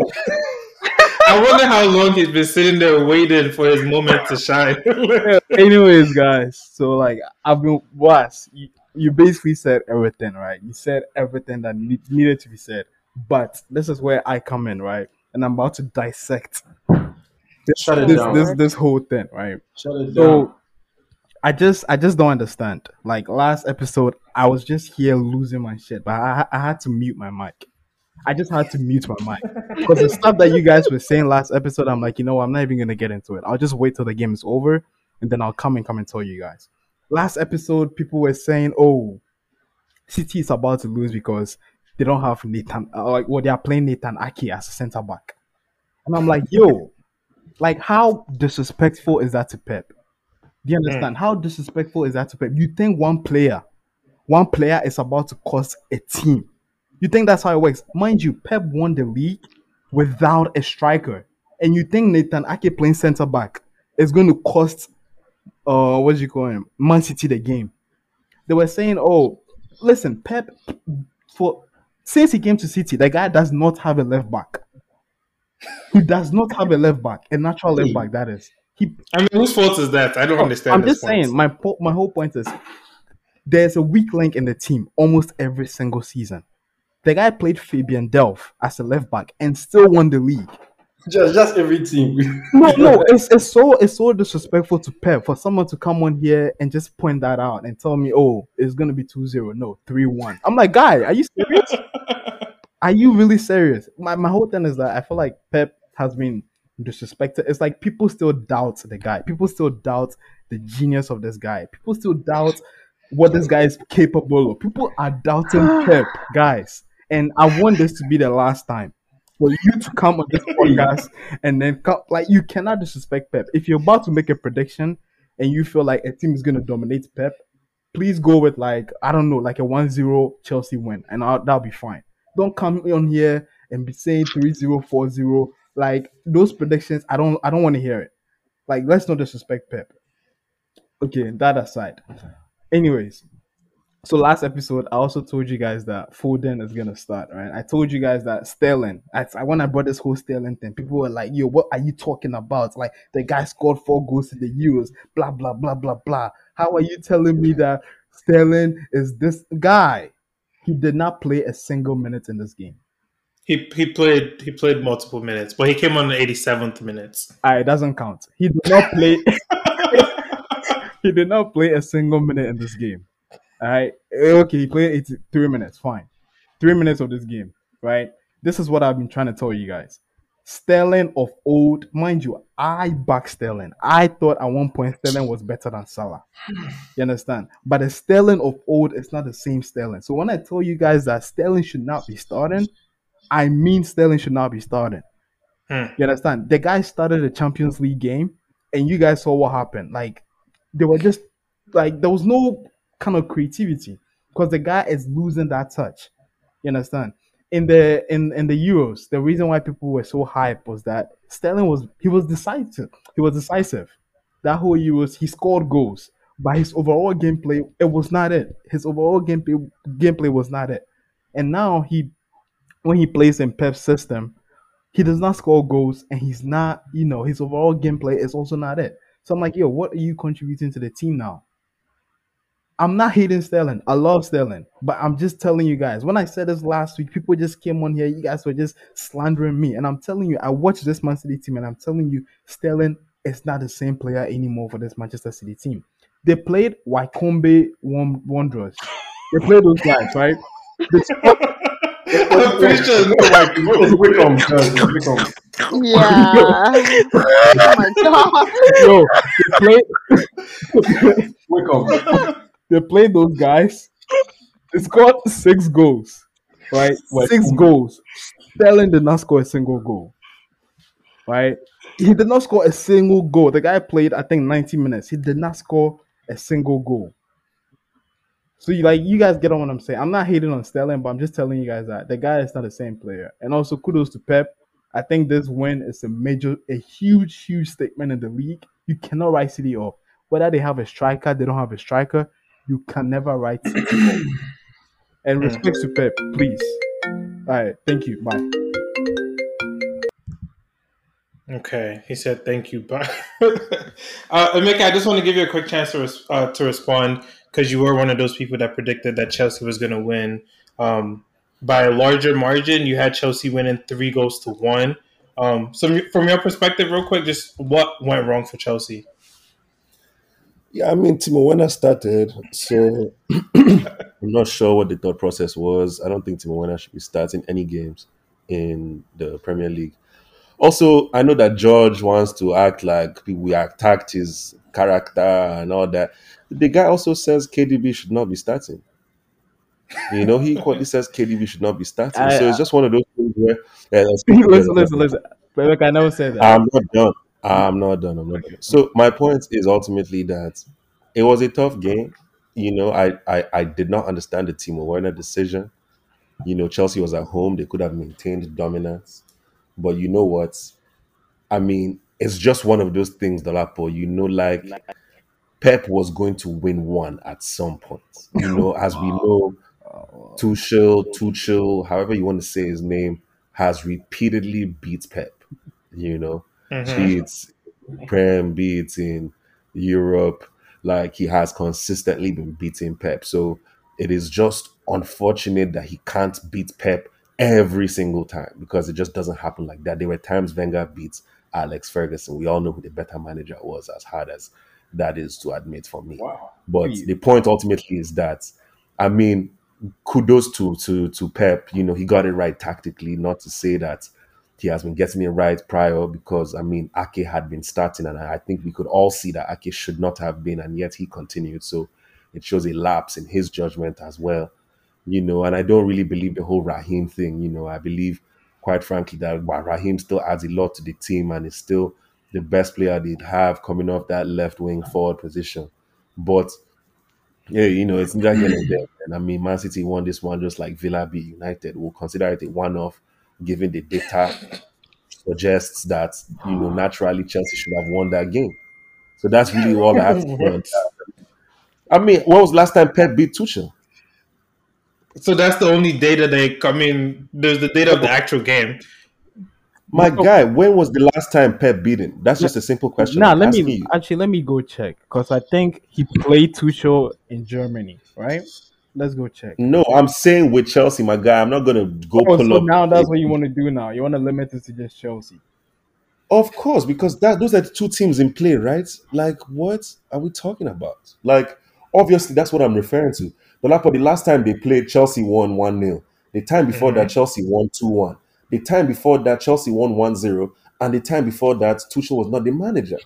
I wonder how long he's been sitting there waiting for his moment to shine. Anyways, guys, so like I've been was you, you basically said everything, right? You said everything that ne- needed to be said. But this is where I come in, right? And I'm about to dissect Shut it this down. this this whole thing, right? Shut it down. So I just I just don't understand. Like last episode, I was just here losing my shit, but I I had to mute my mic. I just had to mute my mic because the stuff that you guys were saying last episode, I'm like, you know, what, I'm not even gonna get into it. I'll just wait till the game is over, and then I'll come and come and tell you guys. Last episode, people were saying, "Oh, City is about to lose because they don't have Nathan, uh, like, well, they are playing Nathan Aki as a centre back," and I'm like, "Yo, like, how disrespectful is that to Pep? Do you understand? How disrespectful is that to Pep? You think one player, one player is about to cost a team? You think that's how it works? Mind you, Pep won the league without a striker, and you think Nathan Ake playing centre back is going to cost uh what do you call him, Man City the game? They were saying, "Oh, listen, Pep for since he came to City, the guy does not have a left back. He does not have a left back, a natural left back. That is, he I mean, whose fault is that? I don't No, understand I'm this just point. saying, my po- my whole point is there's a weak link in the team almost every single season. The guy played Fabian Delph as a left back and still won the league. Just, just every team. No, no, it's, it's so it's so disrespectful to Pep for someone to come on here and just point that out and tell me, oh, it's gonna be two zero. No, three one. I'm like, guy, are you serious? Are you really serious? My my whole thing is that I feel like Pep has been disrespected. It's like people still doubt the guy. People still doubt the genius of this guy. People still doubt what this guy is capable of. People are doubting Pep, guys. And I want this to be the last time for you to come on this podcast and then come, like, you cannot disrespect Pep. If you're about to make a prediction and you feel like a team is going to dominate Pep, please go with, like, I don't know, like a one zero Chelsea win, and I'll, that'll be fine. Don't come on here and be saying three zero, four zero. Like those predictions, I don't I don't want to hear it. Like let's not disrespect Pep. Okay, that aside. Anyways, so last episode, I also told you guys that Foden is gonna start, right? I told you guys that Sterling. I, I when I brought this whole Sterling thing, people were like, "Yo, what are you talking about? Like the guy scored four goals in the Euros, blah blah blah blah blah. How are you telling me that Sterling is this guy? He did not play a single minute in this game. He he played he played multiple minutes, but he came on the eighty-seventh minutes. Ah, it doesn't count. He did not play. He did not play a single minute in this game. All right. Okay, he played eighty-three minutes. Fine. Three minutes of this game, right? This is what I've been trying to tell you guys. Sterling of old, mind you, I back Sterling. I thought at one point Sterling was better than Salah. You understand? But the Sterling of old is not the same Sterling. So when I tell you guys that Sterling should not be starting, I mean Sterling should not be starting. Hmm. You understand? The guy started a Champions League game, and you guys saw what happened. Like, they were just, like, there was no kind of creativity because the guy is losing that touch. You understand? In the in, in the Euros, the reason why people were so hyped was that Sterling was he was decisive. He was decisive. That whole Euros, he scored goals, but his overall gameplay, it was not it. His overall gameplay gameplay was not it. And now he, when he plays in Pep's system, he does not score goals, and he's not, you know, his overall gameplay is also not it. So I'm like, yo, what are you contributing to the team now? I'm not hating Sterling. I love Sterling. But I'm just telling you guys, when I said this last week, people just came on here. You guys were just slandering me. And I'm telling you, I watched this Man City team, and I'm telling you, Sterling is not the same player anymore for this Manchester City team. They played Wycombe Wanderers. They played those guys, right? They scored, I'm pretty sure it's not like Wickham, uh, Wickham. Yeah. Oh my god. yo, they played, Wickham. they played those guys. They scored six goals, right? Six Wycombe. goals. Sterling did not score a single goal, right? He did not score a single goal. The guy played, I think, ninety minutes. He did not score a single goal. So, you, like, you guys get on what I'm saying. I'm not hating on Sterling, but I'm just telling you guys that the guy is not the same player. And also, kudos to Pep. I think this win is a major, a huge, huge statement in the league. You cannot write City off. Whether they have a striker, they don't have a striker, you can never write City off. And respect to Pep, please. All right, thank you. Bye. Okay, he said thank you. Bye. uh, Emeka, I just want to give you a quick chance to res- uh, to respond because you were one of those people that predicted that Chelsea was going to win um, by a larger margin. You had Chelsea winning three goals to one. Um, so, from your perspective, real quick, just what went wrong for Chelsea? Yeah, I mean, Timo Werner started, so I'm not sure what the thought process was. I don't think Timo Werner should be starting any games in the Premier League. Also, I know that George wants to act like we attacked his character and all that. The guy also says K D B should not be starting. You know, he equally says K D B should not be starting. I, so it's just one of those things where... Yeah, listen, listen, listen. But look, I never said that. I'm not done. I'm not done. I'm not done. So my point is ultimately that it was a tough game. You know, I, I, I did not understand the Timo Werner decision. You know, Chelsea was at home. They could have maintained dominance. But you know what? I mean, it's just one of those things, Dolapo. You know, like Pep was going to win one at some point. You know, as we know, Tuchel, Tuchel, however you want to say his name, has repeatedly beat Pep. You know, Mm-hmm. be it Prem, be it in Europe, like he has consistently been beating Pep. So it is just unfortunate that he can't beat Pep every single time because it just doesn't happen like that. There were times Wenger beats Alex Ferguson. We all know who the better manager was, as hard as that is to admit for me. Wow. But the point ultimately is that, I mean, kudos to to to Pep. You know, he got it right tactically. Not to say that he has been getting it right prior, because I mean, Ake had been starting, and I think we could all see that Ake should not have been, and yet he continued. So it shows a lapse in his judgment as well. You know, and I don't really believe the whole Raheem thing. You know, I believe, quite frankly, that well, Raheem still adds a lot to the team and is still the best player they'd have coming off that left wing forward position. But yeah, you know, it's neither here nor there. And I mean, Man City won this one just like Villa beat United. We'll consider it a one-off, given the data suggests that you know naturally Chelsea should have won that game. So that's really all I have to say on What? that. I mean, when was the last time Pep beat Tuchel? So that's the only data they. I mean, there's the data of the actual game. My No, guy, when was the last time Pep beat him? That's no, just a simple question nah, I'm let asking me you. actually let me go check because I think he played Tuchel in Germany, right? Let's go check. No, I'm saying with Chelsea, my guy. I'm not gonna go Oh, pull so up. now a- that's what you want to do now. You want to limit it to just Chelsea. Of course, because that those are the two teams in play, right? Like, what are we talking about? Like, obviously, that's what I'm referring to. The last, the last time they played, Chelsea won one nil. The time before that, Mm-hmm. Chelsea won two one. The time before that, Chelsea won one zero. And the time before that, Tuchel was not the manager.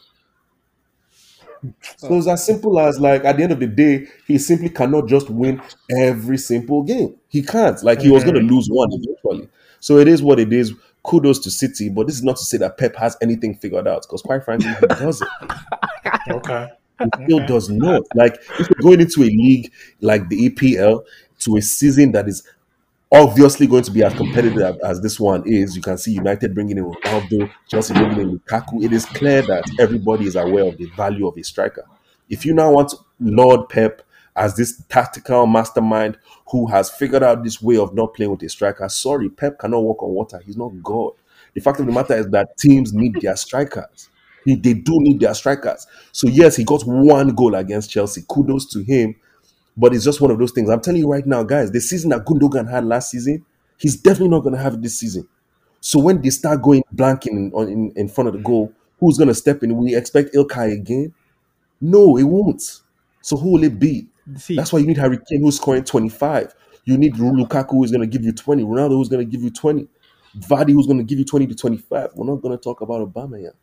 So it's as simple as, like, at the end of the day, he simply cannot just win every simple game. He can't. Like, he was going to Mm-hmm. lose one eventually. So it is what it is. Kudos to City, but this is not to say that Pep has anything figured out, because quite frankly, he doesn't. Okay. He still Okay. does not. Like, if you're going into a league like the E P L to a season that is obviously going to be as competitive as this one is, you can see United bringing in Ronaldo, Chelsea bringing in Lukaku. It is clear that everybody is aware of the value of a striker. If you now want to laud Pep as this tactical mastermind who has figured out this way of not playing with a striker, sorry, Pep cannot walk on water. He's not God. The fact of the matter is that teams need their strikers. He- They do need their strikers. So yes, he got one goal against Chelsea. Kudos to him. But it's just one of those things. I'm telling you right now, guys, the season that Gundogan had last season, he's definitely not going to have it this season. So when they start going blanking in, on, in, in front of the goal, who's going to step in? Will we expect Ilkay again? No, it won't. So who will it be? See, That's why you need Harry Kane, who's scoring twenty-five. You need Lukaku, who's going to give you twenty. Ronaldo, who's going to give you twenty. Vardy, who's going to give you twenty to twenty-five. We're not going to talk about Obama yet.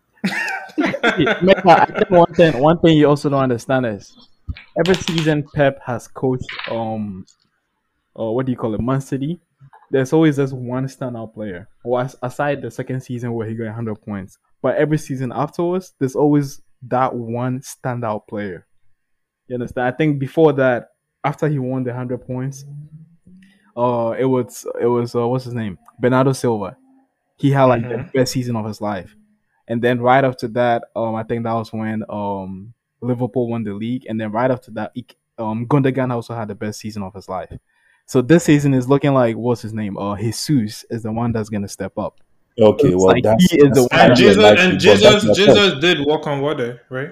see, Mecca, I think one thing one thing you also don't understand is every season Pep has coached um or what do you call it, Man City. There's always this one standout player. Or as- aside the second season where he got one hundred points, but every season afterwards, there's always that one standout player. You understand? I think before that, after he won the one hundred points, uh, it was it was uh, what's his name, Bernardo Silva. He had like the Mm-hmm. best season of his life, and then right after that, um, I think that was when um Liverpool won the league, and then right after that, he, um, Gundogan also had the best season of his life. So this season is looking like what's his name? Uh, Jesus is the one that's gonna step up. Okay, It's well, like that's, he is the that's one. And highly Jesus unlikely, and but that's Jesus my point. Jesus did walk on water, right?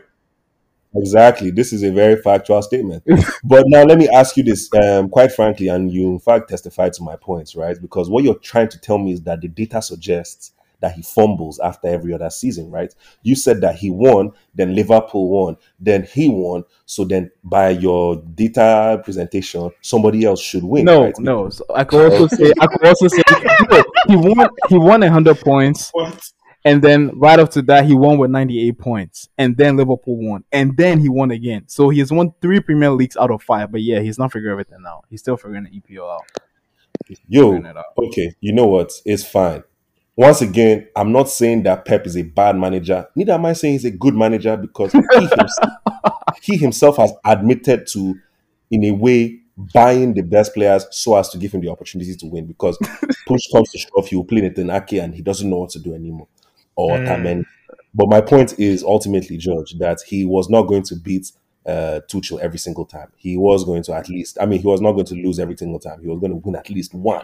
Exactly. This is a very factual statement. But now let me ask you this, um, quite frankly, and you in fact testified to my points, right? Because what you're trying to tell me is that the data suggests that he fumbles after every other season, right? You said that he won, then Liverpool won, then he won. So then by your data presentation, somebody else should win, No, right? no. So I could also say I could also say no, he won he won a hundred points, What? and then right after that he won with ninety eight points, and then Liverpool won, and then he won again. So he has won three Premier Leagues out of five. But yeah, he's not figuring everything out. He's still figuring the E P L out. He's figuring Yo, it out. okay, you know what? It's fine. Once again, I'm not saying that Pep is a bad manager. Neither am I saying he's a good manager, because he himself, he himself has admitted to, in a way, buying the best players so as to give him the opportunity to win. Because push comes to shove, he will play Nathan Ake and he doesn't know what to do anymore. Or Mm. Tamen. But my point is ultimately, George, that he was not going to beat uh, Tuchel every single time. He was going to at least, I mean, he was not going to lose every single time. He was going to win at least one.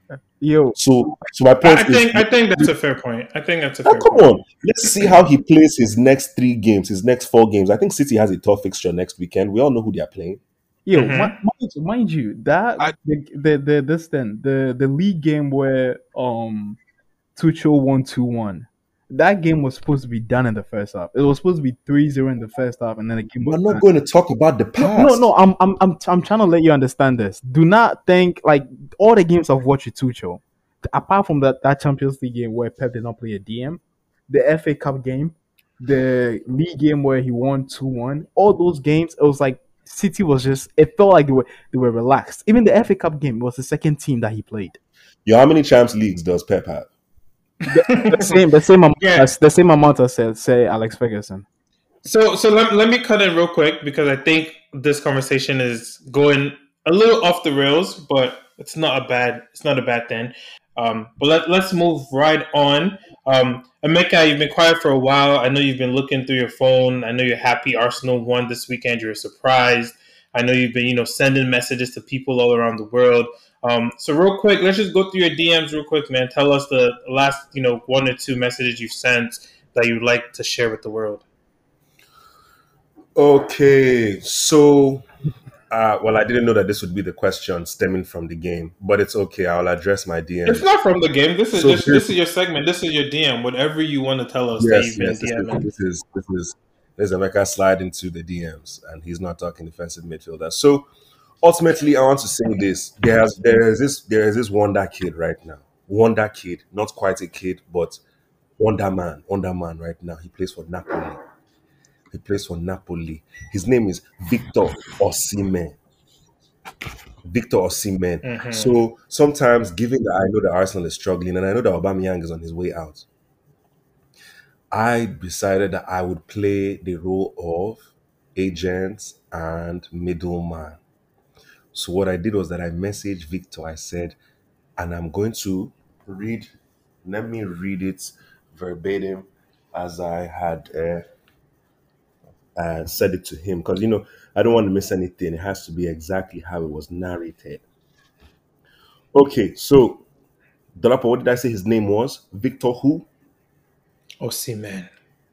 Yo, So, so my I, point I is, think I think that's a fair point. I think that's a now, fair come point. on. Let's see how he plays his next three games, his next four games. I think City has a tough fixture next weekend. We all know who they are playing. yo, Mhm. mi- mind, you- mind you, that I- the, the the this thing, the the league game where um Tuchel won two one. That game was supposed to be done in the first half. It was supposed to be three zero in the first half, and then the game We're was not done. going to talk about the No, past. no, no. I'm, I'm, I'm, I'm trying to let you understand this. Do not think like all the games I've watched with Tuchel, apart from that that Champions League game where Pep did not play a D M, the F A Cup game, the league game where he won two one. All those games, it was like City was just. It felt like they were they were relaxed. Even the F A Cup game was the second team that he played. Yo, how many Champions Leagues does Pep have? The same, the same amount, Yeah. as, the same amount as say, say Alex Ferguson. So so let, let me cut in real quick, because I think this conversation is going a little off the rails, but it's not a bad it's not a bad thing. Um, but let, let's move right on. Um, Emeka, you've been quiet for a while. I know you've been looking through your phone. I know you're happy Arsenal won this weekend. You're surprised. I know you've been, you know, sending messages to people all around the world. Um, so real quick, let's just go through your D Ms real quick, man. Tell us the last, you know, one or two messages you've sent that you'd like to share with the world. Okay, so uh, well, I didn't know that this would be the question stemming from the game, but it's okay. I'll address my D Ms. It's not from the game. This is So just here's- this is your segment. This is your D M. Whatever you want to tell us that Yes, you've been yes, this is, DMing. this is this is there's Emeka slide into the D Ms, and he's not talking defensive midfielder. So ultimately, I want to say this: there's there is this there is this wonder kid right now, wonder kid, not quite a kid, but wonder man, wonder man right now. He plays for Napoli. He plays for Napoli. His name is Victor Osimhen. Victor Osimhen. Mhm. So sometimes, given that I know that Arsenal is struggling, and I know that Aubameyang is on his way out, I decided that I would play the role of agent and middleman. So what I did was that I messaged Victor. I said, and I'm going to read, let me read it verbatim as I had uh, uh, said it to him. Because, you know, I don't want to miss anything. It has to be exactly how it was narrated. Okay, so, Dolapo, what did I say his name was? Victor who? Osimhen.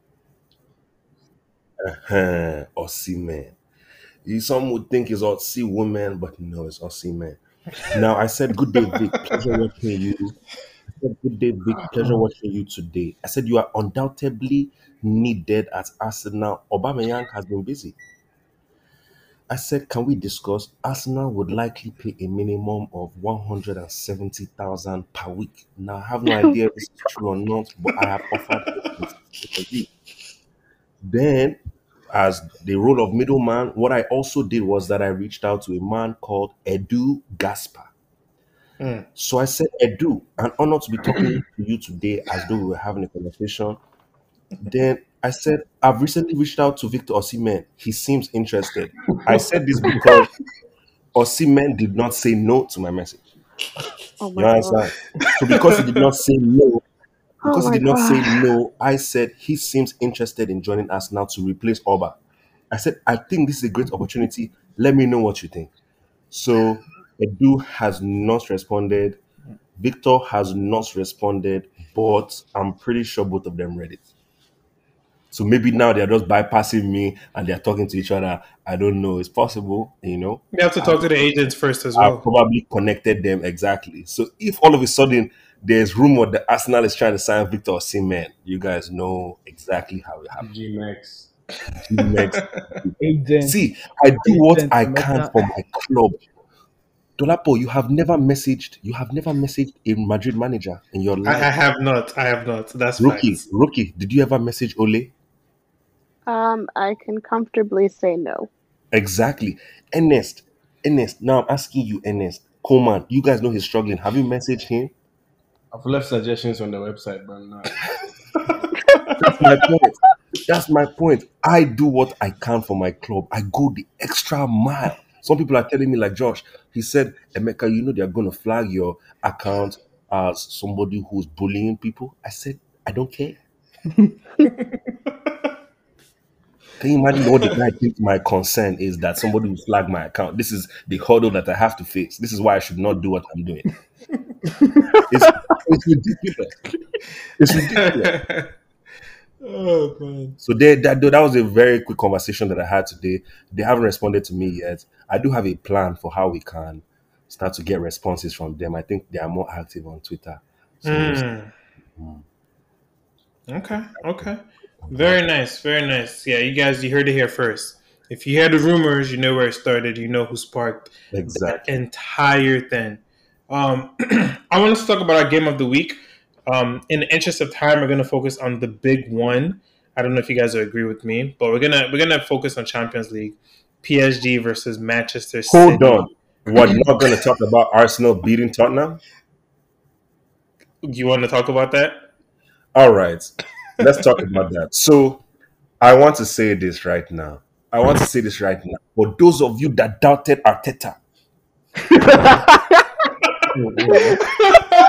Uh, Osimhen. You- Some would think it's Otsi woman, but no, it's Osimhen. Now, I said, good day, Vic. Pleasure watching you. I said, good day, Vic. Pleasure watching you today. I said, you are undoubtedly needed at Arsenal. Aubameyang has been busy. I said, can we discuss? Arsenal would likely pay a minimum of one hundred seventy thousand per week. Now, I have no idea if this is true or not, but I have offered this to you. Then, as the role of middleman, what I also did was that I reached out to a man called Edu Gaspar. Mm. So I said, Edu, an honor to be talking to you today as though we were having a conversation. Then I said, I've recently reached out to Victor Osimhen. He seems interested. I said this because Osimhen did not say no to my message. Oh You my god. understand? So because he did not say no, Oh because he my did not say god. no, I said he seems interested in joining us now to replace Oba. I said, I think this is a great opportunity. Let me know what you think. So Edu has not responded. Victor has not responded, but I'm pretty sure both of them read it. So maybe now they're just bypassing me and they're talking to each other. I don't know. It's possible, you know. You have to talk to the agents first as I've well. probably connected them exactly. So if all of a sudden there's rumor that Arsenal is trying to sign Victor Osimhen, you guys know exactly how it happened. G Max. Next. Agent. See, I do what Agent I Meta. can for my club. Dolapo, you have never messaged. You have never messaged a Madrid manager in your I, I life. have not. I have not. That's Rookie, facts. rookie. Did you ever message Ole? Um, I can comfortably say no. Exactly. Ernest. Ernest. Now I'm asking you, Ernest. Coleman, you guys know he's struggling. Have you messaged him? I've left suggestions on the website, but no. That's my point. That's my point. I do what I can for my club. I go the extra mile. Some people are telling me, like Josh, he said, Emeka, you know they're going to flag your account as somebody who's bullying people. I said, I don't care. Can you imagine what the guy thinks my concern is that somebody will flag my account? This is the hurdle that I have to face. This is why I should not do what I'm doing. It's, it's ridiculous. It's ridiculous. Oh man. So they, that that was a very quick conversation that I had today. They haven't responded to me yet. I do have a plan for how we can start to get responses from them. I think they are more active on Twitter. So Mm. Okay. Okay. Very nice. Very nice. Yeah, you guys, you heard it here first. If you hear the rumors, you know where it started. You know who sparked that exactly. entire thing. Um, I want us to talk about our game of the week. Um, in the interest of time, we're going to focus on the big one. I don't know if you guys agree with me, but we're gonna we're gonna focus on Champions League, P S G versus Manchester City. Hold on. We're not going to talk about Arsenal beating Tottenham. Do you want to talk about that? All right. Let's talk about that. So I want to say this right now. I want to say this right now. For those of you that doubted Arteta,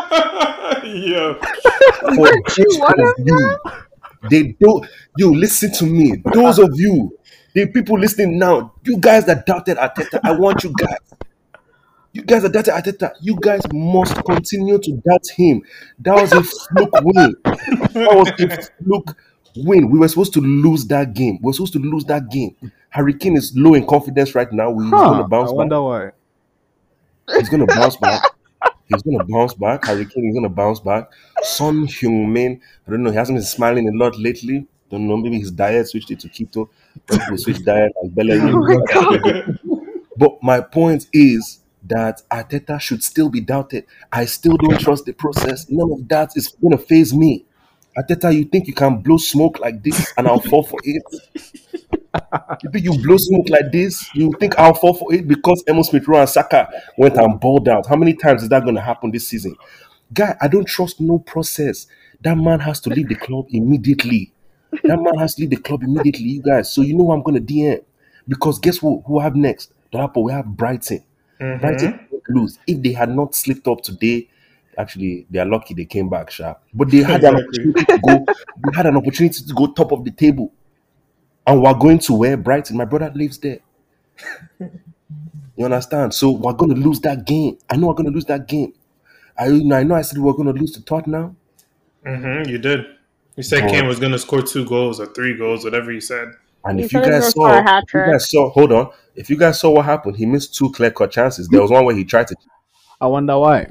Yo. For those of you, they don't. You listen to me. Those of you, the people listening now, you guys that doubted Arteta, I want you guys. You guys that doubted Arteta, you guys must continue to doubt him. That was a fluke win. That was a fluke win. We were supposed to lose that game. We were supposed to lose that game. Harry Kane is low in confidence right now. He's going to Huh. I bounce back. wonder why. He's going to bounce back. He's going to bounce back. Harry Kane is going to bounce back. Son Heung-min, I don't know. He hasn't been smiling a lot lately. Don't know. Maybe his diet switched it to keto. When people switch diet like Bellerin. Oh my god. But my point is that Arteta should still be doubted. I still don't trust the process. None of that is going to phase me. Arteta, you think you can blow smoke like this and I'll fall for it? You think you blow smoke like this? You think I'll fall for it because Emil Smith-Rowe and Saka went and balled out? How many times is that going to happen this season? Guy, I don't trust no process. That man has to leave the club immediately. That man has to leave the club immediately, you guys. So you know I'm going to D M. Because guess what? Who I have next? Dolapo, we have Brighton. Mhm. Brighton won't lose. If they had not slipped up today, actually, they are lucky they came back sharp. But they had an Exactly. opportunity to go. They had an opportunity to go top of the table. And we're going to where? Brighton. My brother lives there. You understand? So we're going to lose that game. I know we're going to lose that game. I, I know I said we're going to lose to Tottenham. Mm-hmm, you did. You said But- Kane was going to score two goals or three goals, whatever you said. And He if you said he was guys gonna score saw, a hat if you trick. guys saw, hold on. If you guys saw what happened, he missed two clear cut chances. There was one where he tried to. I wonder why.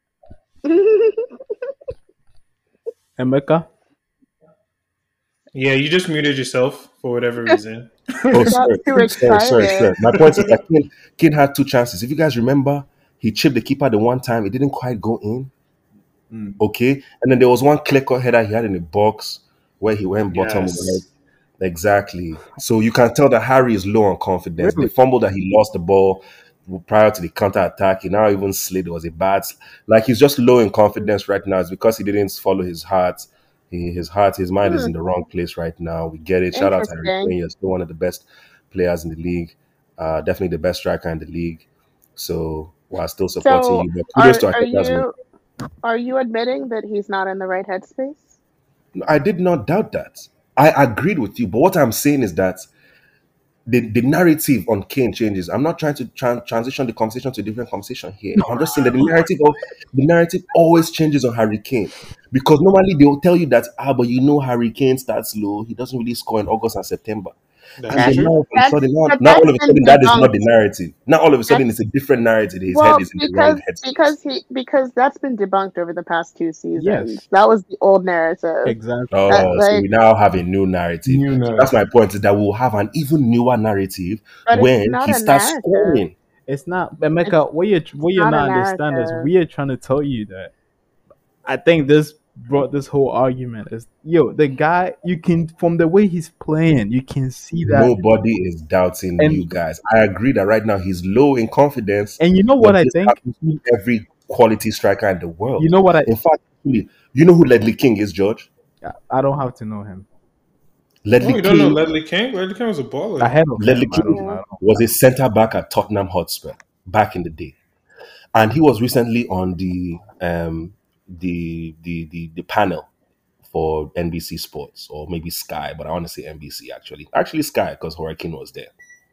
Emeka? Yeah, you just muted yourself for whatever reason. Oh, sorry, too sorry, sorry, excited. sorry. My point is that Kane, Kane had two chances. If you guys remember, he chipped the keeper the one time. It didn't quite go in. Mm. Okay. And then there was one clear cut header he had in the box where he went bottom of the Yes. net. Exactly. So you can tell that Harry is low on confidence. Really? The fumble that he lost the ball prior to the counter attack, he now even slid. It was a bad, like he's just low in confidence right now. It's because he didn't follow his heart. He, his heart, his mind is in the wrong place right now. We get it. Shout out to Harry Interesting. Kane. You're still one of the best players in the league. Uh, definitely the best striker in the league. So we're still supporting So, you. But kudos Are, to are Arteta's win. you are you admitting that he's not in the right headspace? I did not doubt that. I agreed with you, but what I'm saying is that the, the narrative on Kane changes. I'm not trying to tran- transition the conversation to a different conversation here. I'm just saying that the narrative of the narrative always changes on Harry Kane, because normally they will tell you that ah, but you know Harry Kane starts low. He doesn't really score in August and September. That's And then true. now all of a That's- sudden, now, but now that's all of a been sudden, that is not the debunked. narrative. Now all of a sudden, it's a different narrative. His Well, head is in the wrong because head. because he because that's been debunked over the past two seasons. Yes. That was the old narrative. Exactly. Oh, that, so like- we now have a new narrative. New So narrative. that's my point, is that we'll have an even newer narrative But when it's not he a starts narrative. scoring. It's not, Emeka, what you're, what you're not not a understanding is narrative. we are trying to tell you that. I think this brought this whole argument is, yo, the guy, you can, from the way he's playing, you can see that. Nobody is doubting And- you guys. I agree that right now he's low in confidence. And you know but what I this think? happens to every quality striker in the world. You know what I, in fact, really, you know who Ledley King is, George? I don't have to know him. Ledley Oh, you don't know King, Ledley King? Ledley King was a baller. Ahead of Ledley him, I don't, King I don't. was a centre back at Tottenham Hotspur back in the day, and he was recently on the um the the the, the panel for N B C Sports, or maybe Sky, but I want to say N B C actually. Actually Sky, because Hurricane was there.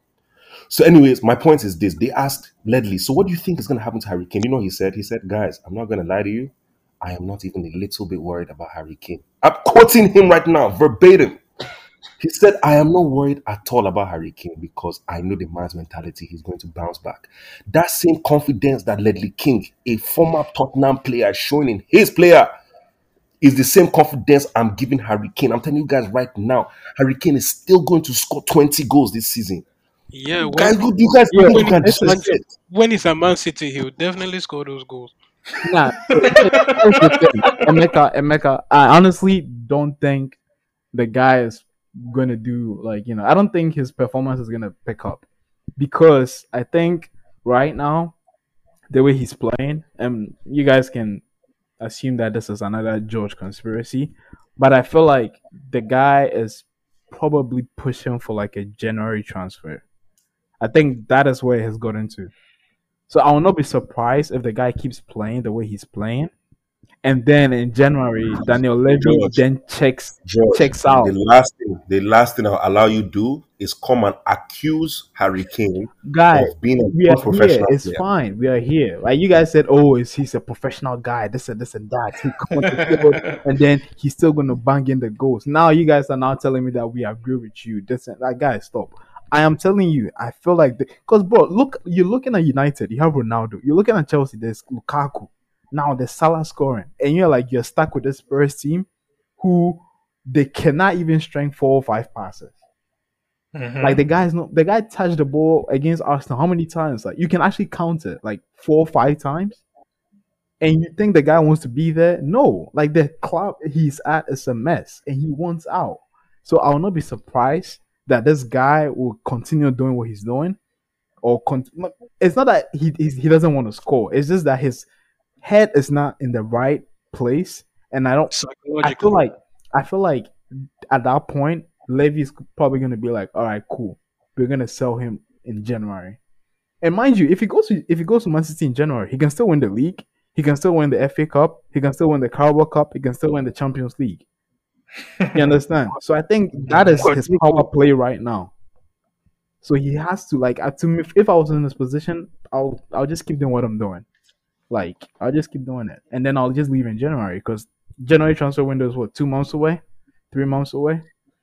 So, anyways, my point is this: they asked Ledley, "So, what do you think is going to happen to Harry Kane?" You know, he said, "He said, guys, I'm not going to lie to you. I am not even a little bit worried about Harry Kane." I'm quoting him right now, verbatim. He said, "I am not worried at all about Harry Kane because I know the man's mentality. He's going to bounce back." That same confidence that Ledley King, a former Tottenham player, is showing in his player, is the same confidence I'm giving Harry Kane. I'm telling you guys right now, Harry Kane is still going to score twenty goals this season. Yeah, Guys, when, you, you guys Yeah, think you when can it's Man, disrespect it? when it's a Man City, he will definitely score those goals. Nah, so here's the thing. Emeka, Emeka, I honestly don't think the guy is gonna do, like, you know, I don't think his performance is gonna pick up, because I think right now the way he's playing, and you guys can assume that this is another George conspiracy, but I feel like the guy is probably pushing for like a January transfer. I think that is where it has gotten to. So I will not be surprised if the guy keeps playing the way he's playing, and then in January, Daniel Levy George, then checks George, checks the out. last thing, the last thing I'll allow you do is come and accuse Harry Kane Guy, of being we an are here. unprofessional It's player. fine. We are here. Like you guys said, oh, is he's a professional guy? This and this and that. He come on the field, and then he's still gonna bang in the goals. Now you guys are now telling me that we agree with you. This and that. Guys, stop. I am telling you, I feel like because bro, look, you're looking at United. You have Ronaldo. You're looking at Chelsea. There's Lukaku. Now there's Salah scoring, and you're like you're stuck with this Spurs team, who they cannot even string four or five passes. Like the Mhm. guy's not the guy touched the ball against Arsenal how many times? Like you can actually count it like four or five times. And you think the guy wants to be there? No. Like the club he's at is a mess and he wants out. So I will not be surprised that this guy will continue doing what he's doing. Or con- it's not that he he's, he doesn't want to score. It's just that his head is not in the right place. And I don't I feel Psychological. like I feel like at that point, Levy's probably gonna be like, all right, cool. We're gonna sell him in January. And mind you, if he goes to if he goes to Man City in January, he can still win the league. He can still win the F A Cup. He can still win the Carabao Cup. He can still win the Champions League. You understand? So I think that is his power play right now. So he has to like uh, to me, if I was in this position, I'll I'll just keep doing what I'm doing. Like I'll just keep doing it, and then I'll just leave in January because January transfer window is what two months away, three months away.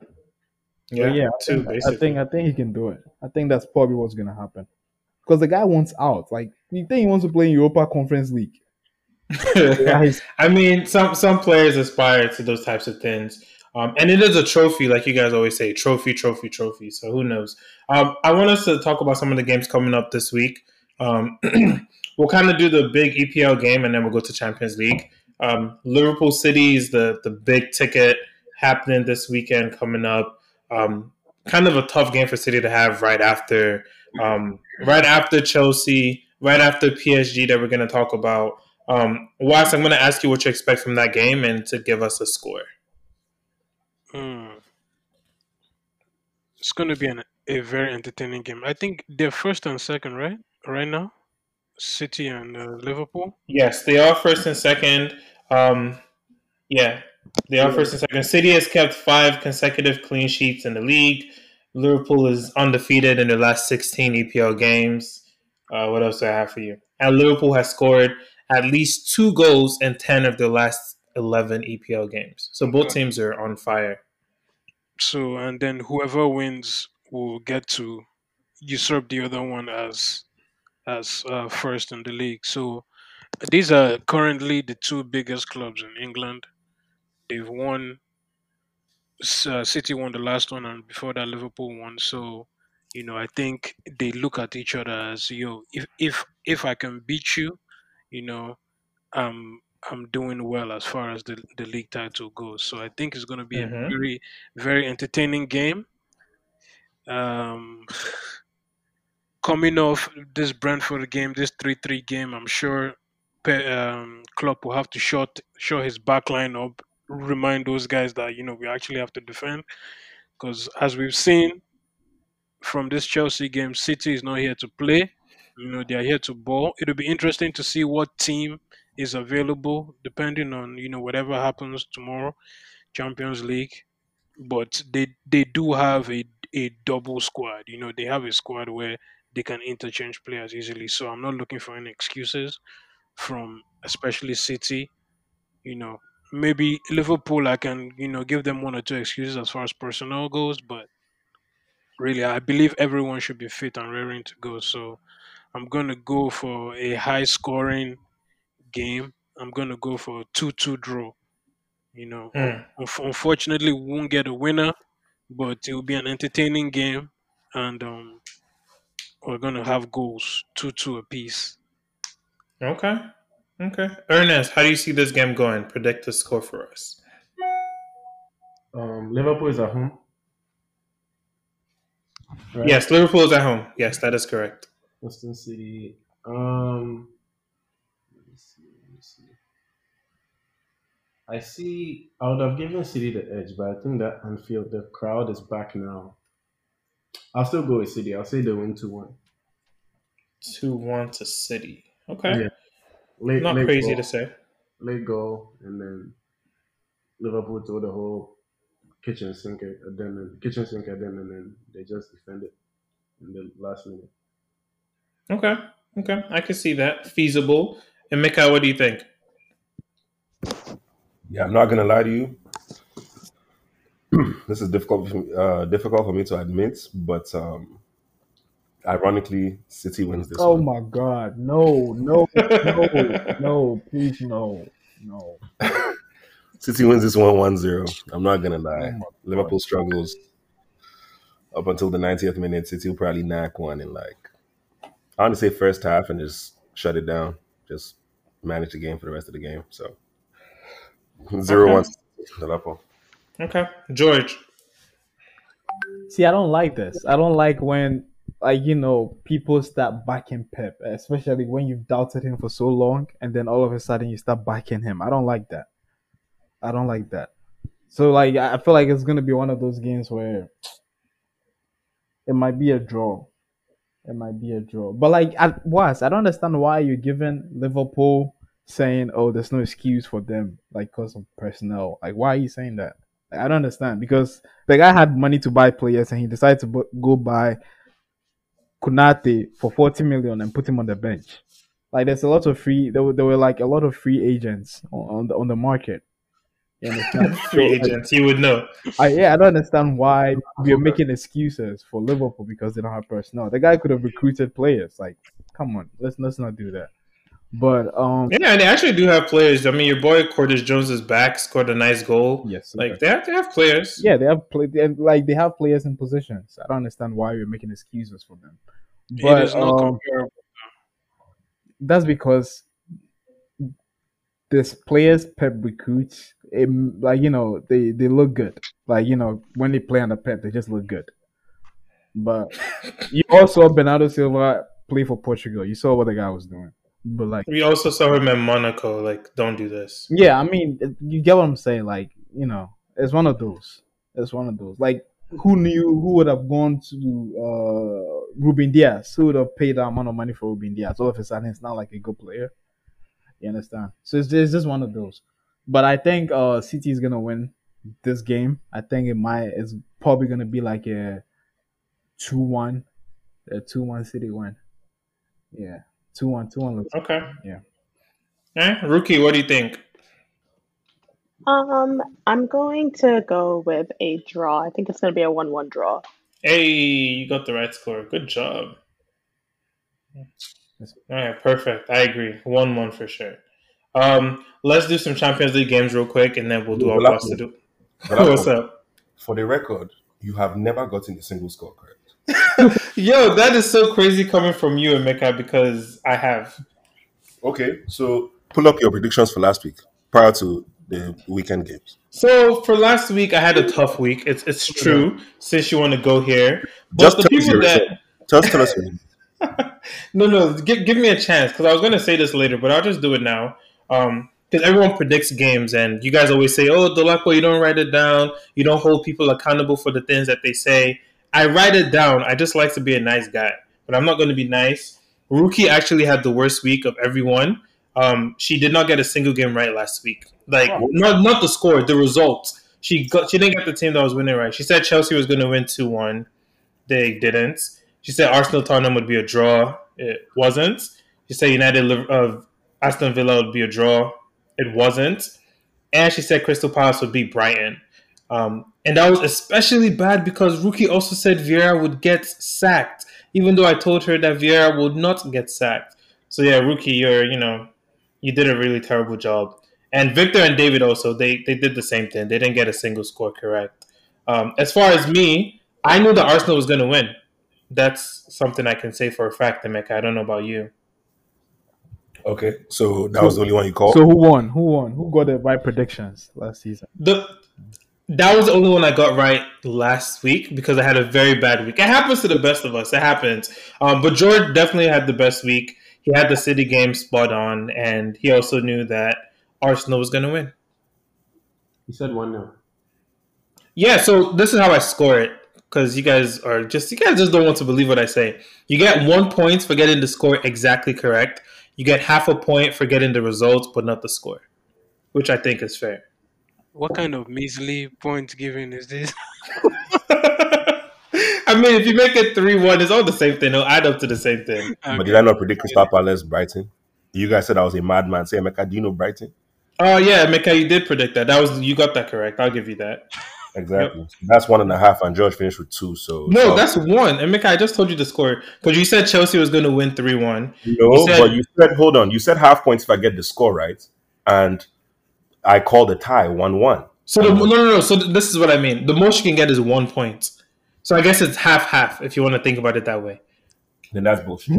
So Yeah, yeah, I two think I think basically. I think he can do it. I think that's probably what's gonna happen because the guy wants out. Like you think he wants to play in Europa Conference League? Yeah, he's I mean, some some players aspire to those types of things, um, and it is a trophy, like you guys always say, trophy, trophy, trophy. So who knows? Um, I want us to talk about some of the games coming up this week. Um, we'll kind of do the big E P L game, and then we'll go to Champions League. Um, Liverpool City is the the big ticket happening this weekend coming up. Um, kind of a tough game for City to have right after um, right after Chelsea, right after P S G that we're going to talk about. Um, Wax, I'm going to ask you what you expect from that game and to give us a score. Hmm. It's going to be an, a very entertaining game. I think they're first and second, right? Right now, City and uh, Liverpool. Yes, they are first and second. Um, yeah, they are Yeah. first and second. City has kept five consecutive clean sheets in the league. Liverpool is undefeated in their last sixteen E P L games. Uh, what else do I have for you? And Liverpool has scored at least two goals in ten of their last eleven E P L games. So both Okay. teams are on fire. So and then whoever wins will get to usurp the other one as as uh, first in the league. So these are currently the two biggest clubs in England. They've won. S- Uh, City won the last one, and before that, Liverpool won. So, you know, I think they look at each other as, yo, if if if I can beat you, you know, I'm I'm doing well as far as the the league title goes. So I think it's going to be a Mm-hmm. very very entertaining game. Um, coming off this Brentford game, this three three game, I'm sure Pe- um, Klopp will have to short show his back line up, remind those guys that you know we actually have to defend. Because as we've seen from this Chelsea game, City is not here to play. You know they are here to ball. It'll be interesting to see what team is available, depending on you know whatever happens tomorrow, Champions League. But they they do have a a double squad. You know they have a squad where they can interchange players easily. So I'm not looking for any excuses from especially City. You know, maybe Liverpool, I can, you know, give them one or two excuses as far as personnel goes, but really, I believe everyone should be fit and raring to go. So I'm going to go for a high scoring game. I'm going to go for a two two draw. You know, Un- Mm. unf- unfortunately, we won't get a winner, but it will be an entertaining game. And um, we're going to have goals, two two apiece. Okay. Okay. Ernest, how do you see this game going? Predict the score for us. Um, Liverpool is at home, right? Yes, Liverpool is at home. Yes, that is correct. Boston City. Um, let me see. Let me see. I see. I would have given City the edge, but I think that Anfield, the crowd is back now. I'll still go with City. I'll say they win two one. two one to City. Okay. Yeah, late Not late crazy to goal. say. late goal, and then Liverpool threw the whole kitchen sink at them, and kitchen sink at them, and then they just defended in the last minute. Okay, okay, I can see that feasible. And Mika, what do you think? Yeah, I'm not gonna lie to you. This is difficult, for me- uh, difficult for me to admit, but um, ironically, City wins this Oh one. my God! No, no, no, no! Please, no, no! City wins this one one zero. I'm not gonna Oh lie. my God! Liverpool struggles up until the ninetieth minute. City will probably knack one in like I want to say first half and just shut it down. Just manage the game for the rest of the game. So zero one Okay, Liverpool. okay, George. See, I don't like this. I don't like when, like, you know, people start backing Pep, especially when you've doubted him for so long, and then all of a sudden you start backing him. I don't like that. I don't like that. So, like, I I feel like it's gonna be one of those games where it might be a draw. It might be a draw. But like at worst, I don't understand why you're giving Liverpool saying, "Oh, there's no excuse for them, like because of personnel." Like, why are you saying that? Like, I don't understand because the guy had money to buy players and he decided to bu- go buy Kunate for forty million and put him on the bench. Like, there's a lot of free. There were, there were like a lot of free agents on, on the on the market. You understand? So, Free like, agents, you would know. I yeah, I don't understand why we're making excuses for Liverpool because they don't have personnel. The guy could have recruited players. Like, come on, let's let's not do that. But um, Yeah, and they actually do have players. I mean, your boy Curtis Jones is back, scored a nice goal. yes, Like okay. they have, they have players. Yeah, they have play, they have, like they have players in positions. I don't understand why we're making excuses for them. It But is not um, comparable. that's because this players Pep recruits, it, like you know, they they look good. Like you know, when they play under Pep, they just look good. But you also Bernardo Silva play for Portugal. You saw what the guy was doing. But like, We also saw him in Monaco. Like, don't do this. yeah, I mean, it- you get what I'm saying. Like, you know, it's one of those. It's one of those. Like, who knew who would have gone to uh, Ruben Diaz? Who would have paid that amount of money for Ruben Diaz? All of a sudden, it's not like a good player. You understand? So it's, it's just one of those. But I think uh, City is gonna win this game. I think it might. It's probably gonna be like a two one, a two one City win. Yeah, two one, two one. Looks Okay. yeah. Eh? Rookie, what do you think? Um, I'm going to go with a draw. I think it's going to be a one-one draw. Hey, you got the right score. Good job. Yes. All right, perfect. I agree. One one for sure. Um, let's do some Champions League games real quick, and then we'll do Yo, our best to do. Dolapo, What's up? for the record, you have never gotten a single score correct. Yo, that is so crazy coming from you, Emeka, because I have. Okay, so pull up your predictions for last week prior to the weekend games. So for last week, I had a tough week. It's it's true. Since you want to go here, but Just the tell us people your that result. Just tell us your result. no no give give me a chance because I was going to say this later, but I'll just do it now. Um, because everyone predicts games, and you guys always say, "Oh, Dolapo, you don't write it down. You don't hold people accountable for the things that they say." I write it down. I just like to be a nice guy, but I'm not going to be nice. Rookie actually had the worst week of everyone. Um, she did not get a single game right last week. Like not not the score, the result. She got she didn't get the team that was winning right. She said Chelsea was going to win two one. They didn't. She said Arsenal Tottenham would be a draw. It wasn't. She said United of uh, Aston Villa would be a draw. It wasn't. And she said Crystal Palace would beat Brighton. Um, and that was especially bad because Rookie also said Vieira would get sacked, even though I told her that Vieira would not get sacked. So yeah, Rookie, you're you know you did a really terrible job. And Victor and David also they they did the same thing. They didn't get a single score correct. Um, as far as me, I knew that Arsenal was going to win. That's something I can say for a fact, Emeka. I don't know about you. Okay, so that was the only one you called. So who won? Who won? Who got the right predictions last season? The That was the only one I got right last week because I had a very bad week. It happens to the best of us. It happens. Um, but George definitely had the best week. He had the City game spot on, and he also knew that Arsenal was going to win. He said one nil. Yeah, so this is how I score it because you guys are just you guys just don't want to believe what I say. You get one point for getting the score exactly correct. You get half a point for getting the results, but not the score. which I think is fair. What kind of measly point giving is this? I mean, if you make it three one, it's all the same thing. It'll add up to the same thing. But did I not predict Crystal Palace Brighton? You guys said I was a madman. Say, Emeka, do you know Brighton? Oh yeah, Mika, you did predict that. That was you got that correct. I'll give you that. Exactly. Yep. That's one and a half, and George finished with two. So no, so. That's one. And Mika, I just told you the score because you said Chelsea was going to win three one. No, you said, but you said hold on. You said half points if I get the score right, and I called a tie one one. So the, no, no, no. So this is what I mean. The most you can get is one point. So I guess it's half half if you want to think about it that way. Then that's bullshit.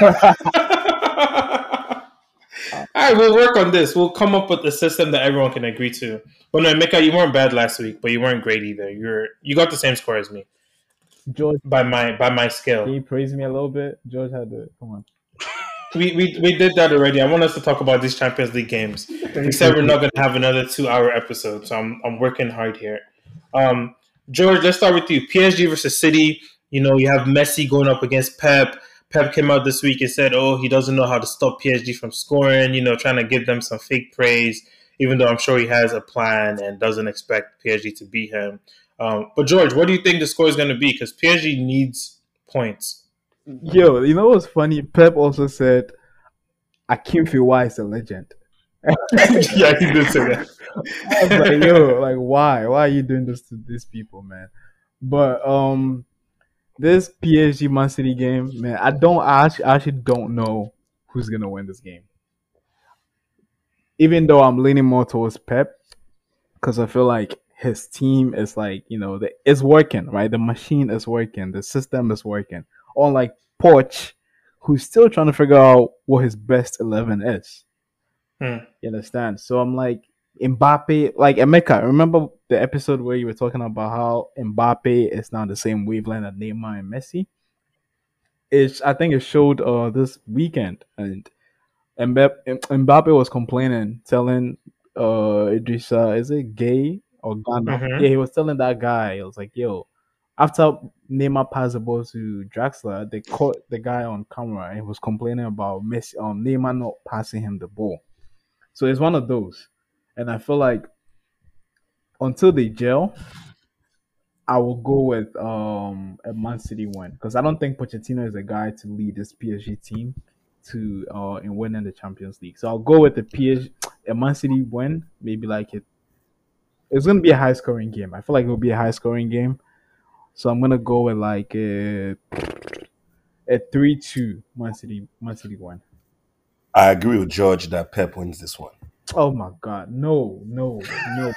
All right, we'll work on this. We'll come up with a system that everyone can agree to. But no, Mika, you weren't bad last week, but you weren't great either. You're you got the same score as me. George, by my by my scale. Can you praise me a little bit? George had to come on. We, we we did that already. I want us to talk about these Champions League games. We said we're not going to have another two-hour episode, so I'm I'm working hard here. Um, George, let's start with you. P S G versus City. You know, you have Messi going up against Pep. Pep came out this week and said, oh, he doesn't know how to stop P S G from scoring, you know, trying to give them some fake praise, even though I'm sure he has a plan and doesn't expect P S G to beat him. Um, but, George, what do you think the score is going to be? Because P S G needs points. Yo, you know what's funny? Pep also said, Akim Fiwa is a legend. Yeah, he did say that. I was like, yo, like, why? Why are you doing this to these people, man? But, um... this P S G Man City game, man, I don't I actually, I actually don't know who's gonna win this game. Even though I'm leaning more towards Pep, because I feel like his team is like, you know, the, it's working, right? The machine is working, the system is working. Unlike Poch, who's still trying to figure out what his best eleven is. Hmm. You understand? So I'm like, Mbappe, like Emeka, remember the episode where you were talking about how Mbappe is now the same wavelength as Neymar and Messi? It's, I think it showed uh, this weekend, and Mbappe, Mbappe was complaining, telling uh, Idrissa, is it Gay or Ghana? Mm-hmm. Yeah, he was telling that guy, it was like, yo, after Neymar passed the ball to Draxler, they caught the guy on camera and he was complaining about Messi, um, Neymar not passing him the ball. So it's one of those. And I feel like until they gel, I will go with um, a Man City win because I don't think Pochettino is a guy to lead this P S G team to uh, in winning the Champions League. So I'll go with the P S G, a Man City win. Maybe like it. It's gonna be a high scoring game. I feel like it'll be a high scoring game. So I'm gonna go with like a a three two Man City Man City win. I agree with George that Pep wins this one. Oh my God! No, no, no.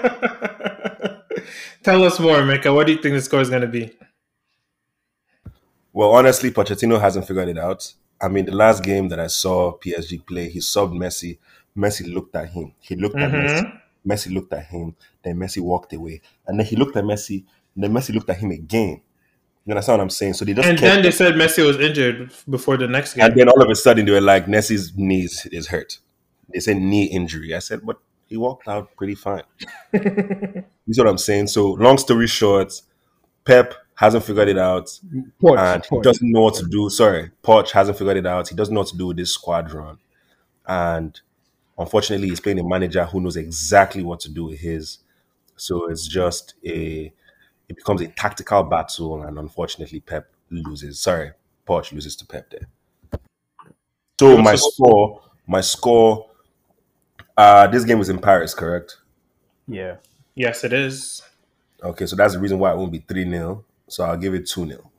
Tell us more, Mika. What do you think the score is going to be? Well, honestly, Pochettino hasn't figured it out. I mean, the last game that I saw P S G play, he subbed Messi. Messi looked at him. He looked mm-hmm. at Messi. Messi looked at him. Then Messi walked away. And then he looked at Messi. And then Messi looked at him again. You understand what I'm saying? So they just and kept... then they said Messi was injured before the next game. And then all of a sudden they were like, Messi's knees is hurt. They said knee injury. I said, but he walked out pretty fine. You see what I'm saying? So long story short, Pep hasn't figured it out. Poch, and he Poch. doesn't know what to do. Sorry, Poch hasn't figured it out. He doesn't know what to do with this squadron. And unfortunately, he's playing a manager who knows exactly what to do with his. So it's just a... It becomes a tactical battle, and unfortunately, Pep loses. Sorry, Poch loses to Pep there. So my score, my score, uh, this game was in Paris, correct? Yeah. Yes, it is. Okay, so that's the reason why it won't be three nil. So I'll give it two nil.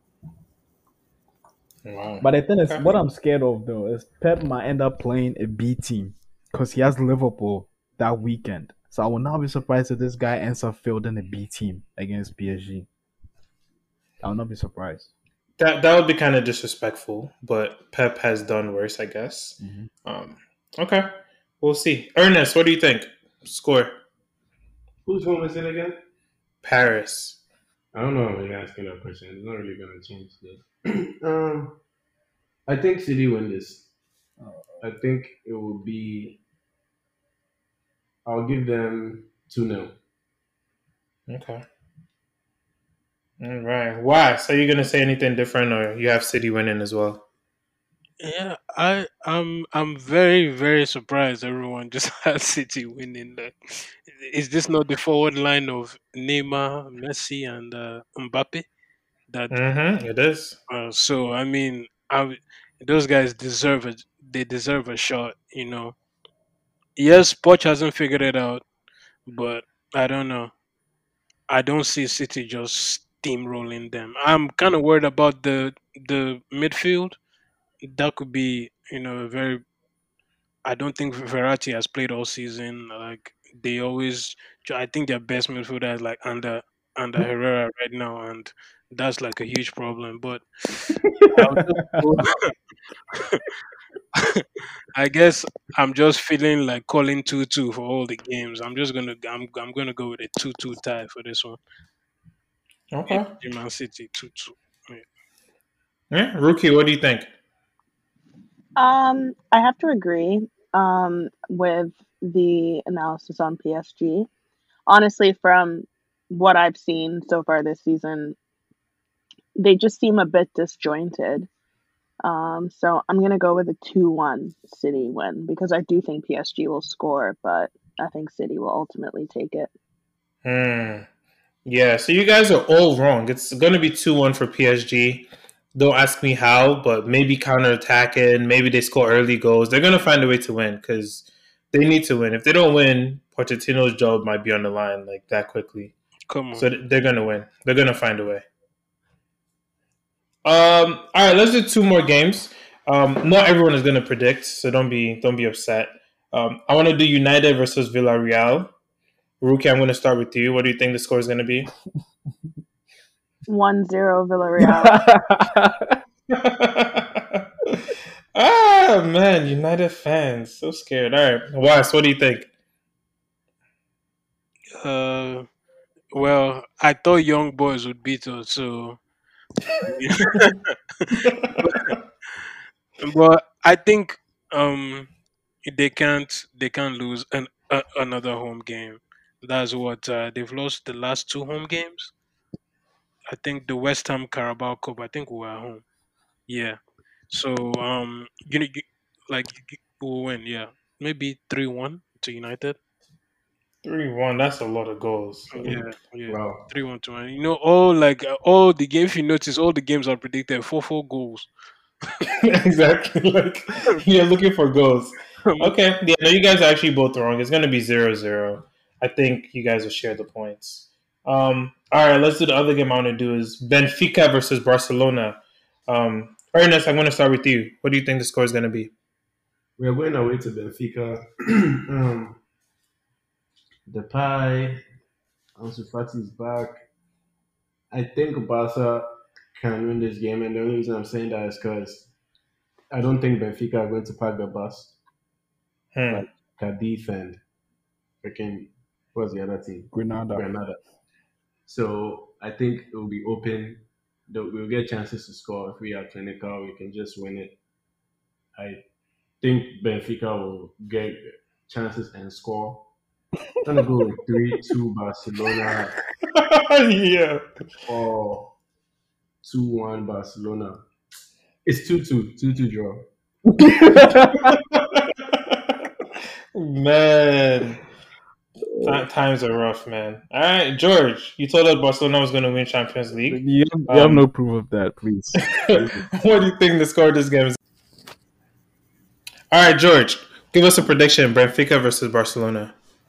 Wow. But the thing is, what I'm scared of, though, is Pep might end up playing a B team because he has Liverpool that weekend. So I will not be surprised if this guy ends up fielding a B team against P S G. I will not be surprised. That that would be kind of disrespectful, but Pep has done worse, I guess. Mm-hmm. Um, okay, we'll see. Ernest, what do you think? Score. Whose home is it again? Paris. I don't know when you're asking that question. It's not really going to change this. um, I think City win this. I think it will be... I'll give them two nil. Okay. All right. Why? So you're going to say anything different, or you have City winning as well? Yeah, I I'm I'm very very surprised everyone just had City winning. Like, is this not the forward line of Neymar, Messi, and uh, Mbappe? That Mm-hmm. It is. uh, so I mean, I those guys deserve it. They deserve a shot. You know, yes, Poch hasn't figured it out, but I don't know. I don't see City just steamrolling them. I'm kind of worried about the the midfield. That could be, you know, a very. I don't think Verratti has played all season. Like they always, I think their best midfielder is like under under Herrera right now, and that's like a huge problem. But I'll just go, I guess I'm just feeling like calling two two for all the games. I'm just gonna I'm I'm gonna go with a two two tie for this one. Okay. Man City two two. Yeah, Rookie, what do you think? Um, I have to agree um, with the analysis on P S G. Honestly, from what I've seen so far this season, they just seem a bit disjointed. Um, so I'm gonna go with a two one City win because I do think P S G will score, but I think City will ultimately take it. Hmm. Yeah, so you guys are all wrong. It's going to be two one for P S G. Don't ask me how, but maybe counterattacking, maybe they score early goals. They're going to find a way to win because they need to win. If they don't win, Pochettino's job might be on the line like that quickly. Come So on. th- they're going to win. They're going to find a way. Um, all right, let's do two more games. Um, not everyone is going to predict, so don't be don't be upset. Um, I want to do United versus Villarreal. Rookie, I'm going to start with you. What do you think the score is going to be? one zero Villarreal. Ah, man, United fans. So scared. All right. Wes, what do you think? Uh, well, I thought Young Boys would beat us, so. But I think um they can't they can't lose an a, another home game. That's what uh, they've lost the last two home games. I think the West Ham Carabao Cup. I think we were at home. Yeah. So um, you know, you, like you- we'll win. Yeah, maybe three one to United. three one. That's a lot of goals. Yeah, yeah, Wow. three one to one. You know, all like uh, all the games. If you notice, all the games are predicted four four goals. Exactly. Like, you're looking for goals. Okay. Yeah, no, you guys are actually both wrong. It's going to be zero zero. I think you guys will share the points. Um, all right, let's do the other game I want to do is Benfica versus Barcelona. Um, Ernest, I'm going to start with you. What do you think the score is going to be? We're going away to Benfica. um, the pie, Ansu Fati is back. I think Barca can win this game, and the only reason I'm saying that is because I don't think Benfica are going to pack the bus Hmm. like Cadiz and freaking what's the other team? Grenada. Granada. So I think it will be open. Though we'll get chances to score if we are clinical. We can just win it. I think Benfica will get chances and score. I'm gonna go with three two Barcelona Yeah. or two one Barcelona. It's two two, two two draw. Man, Ti- times are rough, man. All right, George, you told us Barcelona was going to win Champions League. You have, you have Um, no proof of that, please. what do you think the score of this game is? All right, George, give us a prediction: Benfica versus Barcelona.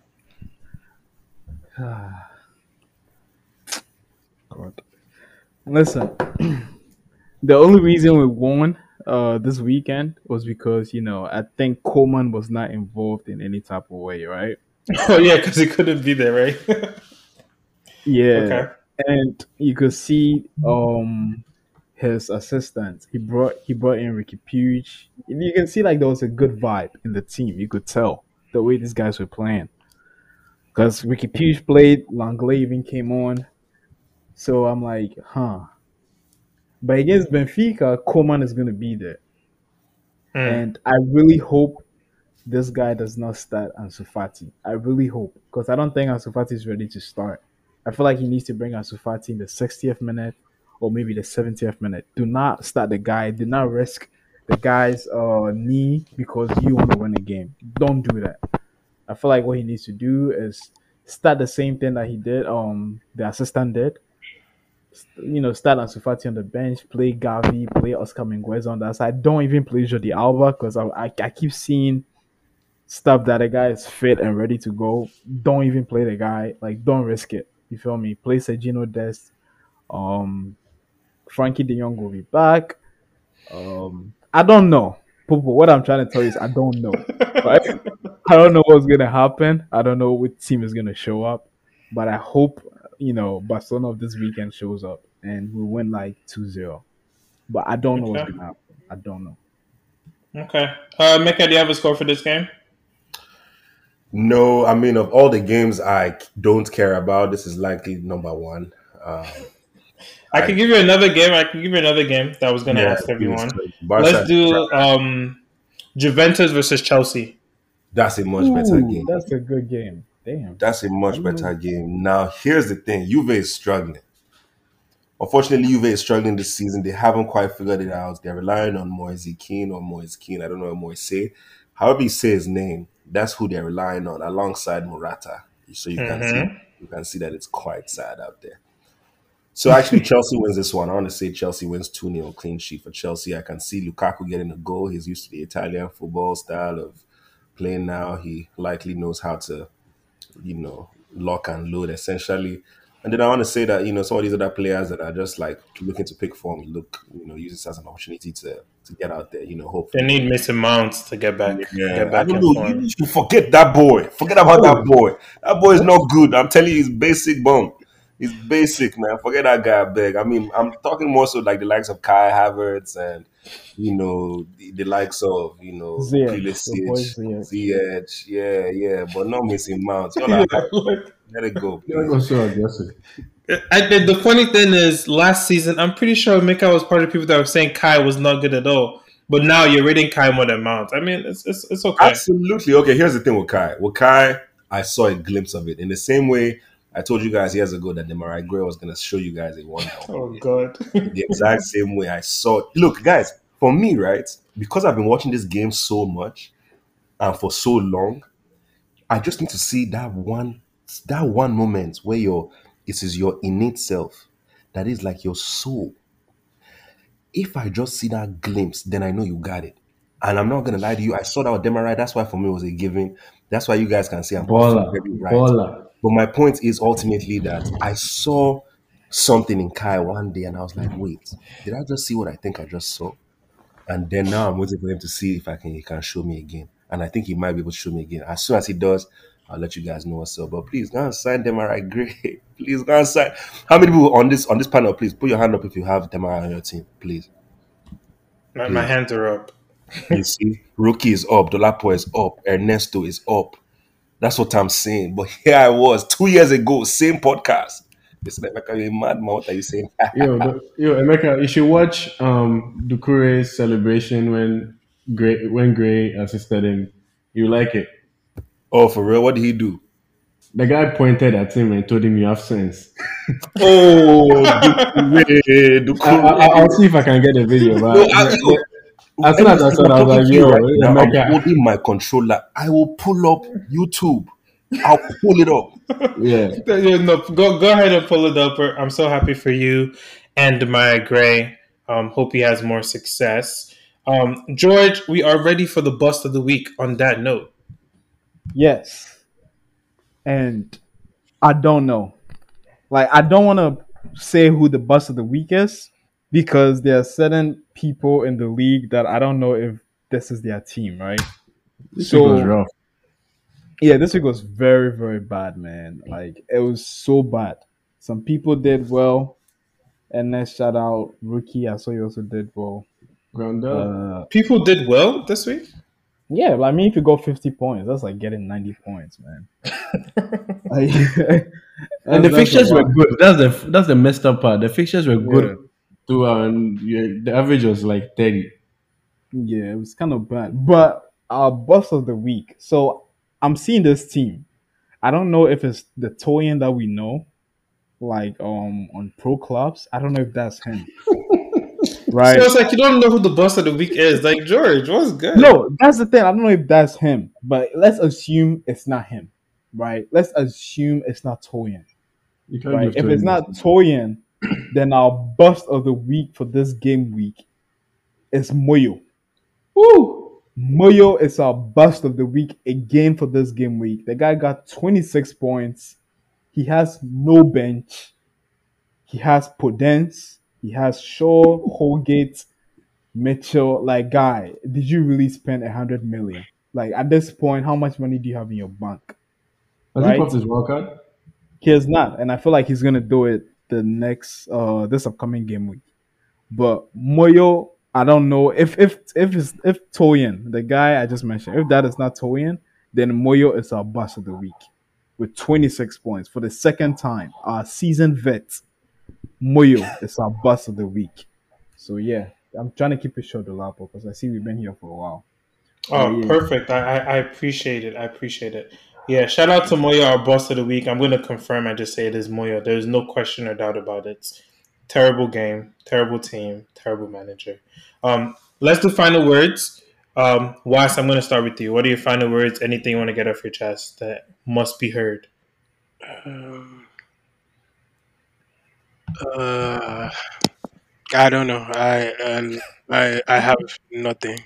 God. Listen, the only reason we won uh, this weekend was because, you know, I think Coleman was not involved in any type of way, right? Oh yeah, because he couldn't be there, right? Yeah. Okay. And you could see um his assistant. He brought he brought in Ricky Puig. You can see like there was a good vibe in the team. You could tell the way these guys were playing. Because Ricky Puig played, Langley even came on. So I'm like, huh. But against Benfica, Coman is gonna be there. Hmm. And I really hope this guy does not start Ansu Fati. I really hope. Because I don't think Ansu Fati is ready to start. I feel like he needs to bring Ansu Fati in the sixtieth minute or maybe the seventieth minute. Do not start the guy. Do not risk the guy's uh, knee because you want to win a game. Don't do that. I feel like what he needs to do is start the same thing that he did. Um, the assistant did. You know, start Ansu Fati on the bench, play Gavi, play Oscar Minguez on that side. Don't even play Jordi Alba because I, I I keep seeing stuff that the guy is fit and ready to go. Don't even play the guy. Like, don't risk it. You feel me? Play Sergino Dest. Um, Frankie De Jong will be back. Um, I don't know. Popo, what I'm trying to tell you is I don't know. Right? I don't know what's gonna happen. I don't know which team is gonna show up. But I hope, you know, Barcelona of this weekend shows up and we win like two zero. But I don't know what's Okay. gonna happen. I don't know. Okay. Uh, Mecca, do you have a score for this game? No, I mean, of all the games I don't care about, this is likely number one. Um, I I can give you another game. I can give you another game that I was going to yeah, ask please, everyone. so Barca. Let's do um, Juventus versus Chelsea. That's a much better Ooh, game. that's a good game. Damn. That's a much better game. Now, here's the thing: Juve is struggling. Unfortunately, Juve is struggling this season. They haven't quite figured it out. They're relying on Moise Kean or Moise Kean. I don't know what Moise. However you say his name, that's who they're relying on alongside Morata. So you can see Mm-hmm. you can see that it's quite sad out there. So actually, Chelsea wins this one. I want to say Chelsea wins two nil clean sheet for Chelsea. I can see Lukaku getting a goal. He's used to the Italian football style of playing now. He likely knows how to, you know, lock and load essentially. And then I want to say that, you know, some of these other players that are just like looking to pick form, look, you know, use this as an opportunity to to get out there, you know, They hopefully. need Mason Mounts to get back, Yeah, get I back don't in know. form. You should forget that boy. Forget about that boy. That boy is not good. I'm telling you, he's basic bum. He's basic, man. Forget that guy, beg. I mean, I'm talking more so like the likes of Kai Havertz and, you know, the, the likes of, you know, Ziyech, your boy Pulisic, Ziyech. Ziyech. Yeah, yeah, but not missing Mount. Y'all Yeah, are hype. like- Let it go, You're please. not so aggressive. I, the, the funny thing is, last season, I'm pretty sure Mika was part of the people that were saying Kai was not good at all. But now you're rating Kai more than Mount. I mean, it's it's, it's okay. Absolutely. Okay, here's the thing with Kai. With Kai, I saw a glimpse of it. In the same way I told you guys years ago that Demarai Gray was going to show you guys a wonder. Oh, God. The exact same way I saw. Look, guys, for me, right, because I've been watching this game so much and for so long, I just need to see that one that one moment where your it is your innate self that is like your soul. If I just see that glimpse, then I know you got it. And I'm not gonna lie to you, I saw that with Demarai. That's why for me it was a given. That's why you guys can say I'm often Baller. very right. Baller. But my point is ultimately that I saw something in Kai one day and I was like, wait, did I just see what I think I just saw? And then now I'm waiting for him to see if I can he can show me again. And I think he might be able to show me again. As soon as he does, I'll let you guys know what's up. But please go and sign Demarai Gray. Please go and sign. How many people on this on this panel? Please put your hand up if you have Demarai on your team. Please. My, my Please. hands are up. You see, Rookie is up, Dolapo is up, Ernesto is up. That's what I'm saying. But here I was two years ago, same podcast. It's like, like I'm mad, man. What are you saying? Yo, the, yo, Emeka, you should watch um Dukure's celebration when Gray when Gray assisted him. You like it. Oh, for real? What did he do? The guy pointed at him and told him you have sense. Oh, Dukure, I, I, I'll Dukure. see if I can get the video. But No, I, yo, as soon as I saw it, I was like, yo, right now, I'm Emeka. holding my controller. I will pull up YouTube. I'll pull it up. Yeah. Yeah, no, go go ahead and pull it up. I'm so happy for you and Maya Gray. Um, hope he has more success. Um, George, we are ready for the bust of the week. On that note, Yes. And I don't know. Like, I don't want to say who the bust of the week is because there are certain people in the league that I don't know if this is their team, right? This So- was rough. Yeah, this week was very, very bad, man. Like, it was so bad. Some people did well. And then shout out Rookie. I saw you also did well. Ground up. Uh, people did well this week. yeah, but I mean, if you got fifty points, that's like getting ninety points, man. Like, and the that's fixtures a were lot. good. That's the that's the messed up part. The fixtures were good Yeah. too, and yeah, the average was like thirty. Yeah, it was kind of bad. But our boss of the week. So I'm seeing this team. I don't know if it's the Toyin that we know, like um on pro clubs. I don't know if that's him. So right? it's like you don't know who the boss of the week is. Like George, what's good? No, that's the thing. I don't know if that's him, but let's assume it's not him, right? Let's assume it's not Toyin, You can't right? give If it's Toyin not this. Toyin, then our bust of the week for this game week is Moyo. Woo! Moyo is our bust of the week again for this game week. The guy got twenty-six points. He has no bench. He has Podence. He has Shaw, Holgate, Mitchell. Like, guy, did you really spend a hundred million? Like, at this point, how much money do you have in your bank? Has he Right? popped his wildcard? He has not, and I feel like he's gonna do it the next, uh, this upcoming game week. But Moyo, I don't know if if if it's, if Toyin, the guy I just mentioned, if that is not Toyin, then Moyo is our bust of the week with twenty-six points for the second time. Our seasoned vet, Moyo, is our bust of the week. So yeah, I'm trying to keep it short, Dolapo, because I see we've been here for a while. Oh, Yeah, yeah. perfect. I, I, I appreciate it. I appreciate it. Yeah, shout out to Moyo, our boss of the week. I'm going to confirm and just say it is Moyo. There's no question or doubt about it. Terrible game, terrible team, terrible manager. Um, let's do final words. Um, Was, I'm going to start with you. What are your final words? Anything you want to get off your chest that must be heard? Um, uh, I don't know. I um, I I have nothing.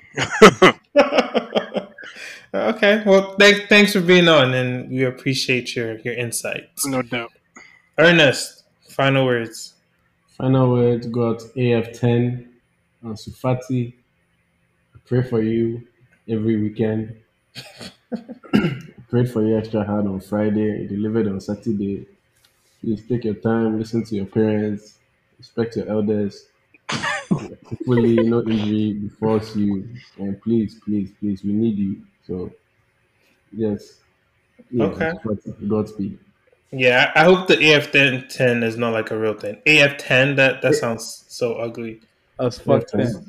Okay. Well, th- thanks for being on, and we appreciate your, your insights. No doubt. Ernest, final words. Final words got A F ten and Sufati. I pray for you every weekend. Prayed for you extra hard on Friday. You delivered on Saturday. Please take your time, listen to your parents, respect your elders. Hopefully, no injury befalls you. And please, please, please, we need you. So, yes. Yeah, Okay. Godspeed. Yeah, I I hope the A F ten is not like a real thing. A F ten, that, that sounds so ugly. As fuck Yeah, them.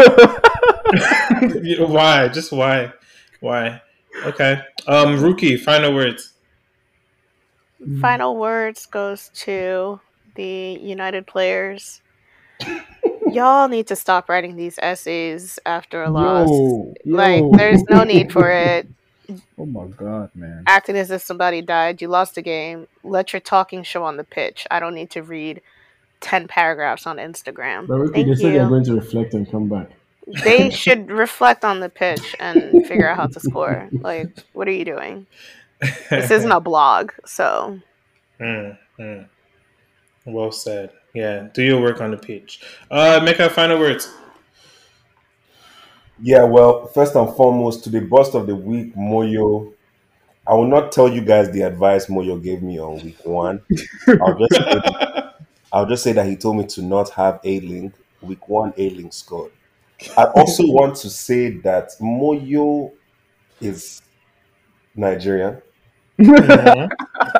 Why? Just why? Why? Okay. Um, Rookie, final words. Final words goes to the United players. Y'all need to stop writing these essays after a loss. Yo, Like, yo. there's no need for it. Oh my god, man. Acting as if somebody died. You lost the game. Let your talking show on the pitch. I don't need to read ten paragraphs on Instagram. But Ricky, Thank they said they're you. going to reflect and come back. They should reflect on the pitch and figure out how to score. Like, what are you doing? This isn't a blog, so Mm, mm. Well said. Yeah, do your work on the pitch. Uh, make our final words. Yeah, well, first and foremost, to the bust of the week, Moyo. I will not tell you guys the advice Moyo gave me on week one. I'll just say, I'll just say that he told me to not have A Link. Week one, A Link scored. I also want to say that Moyo is Nigerian. Mhm.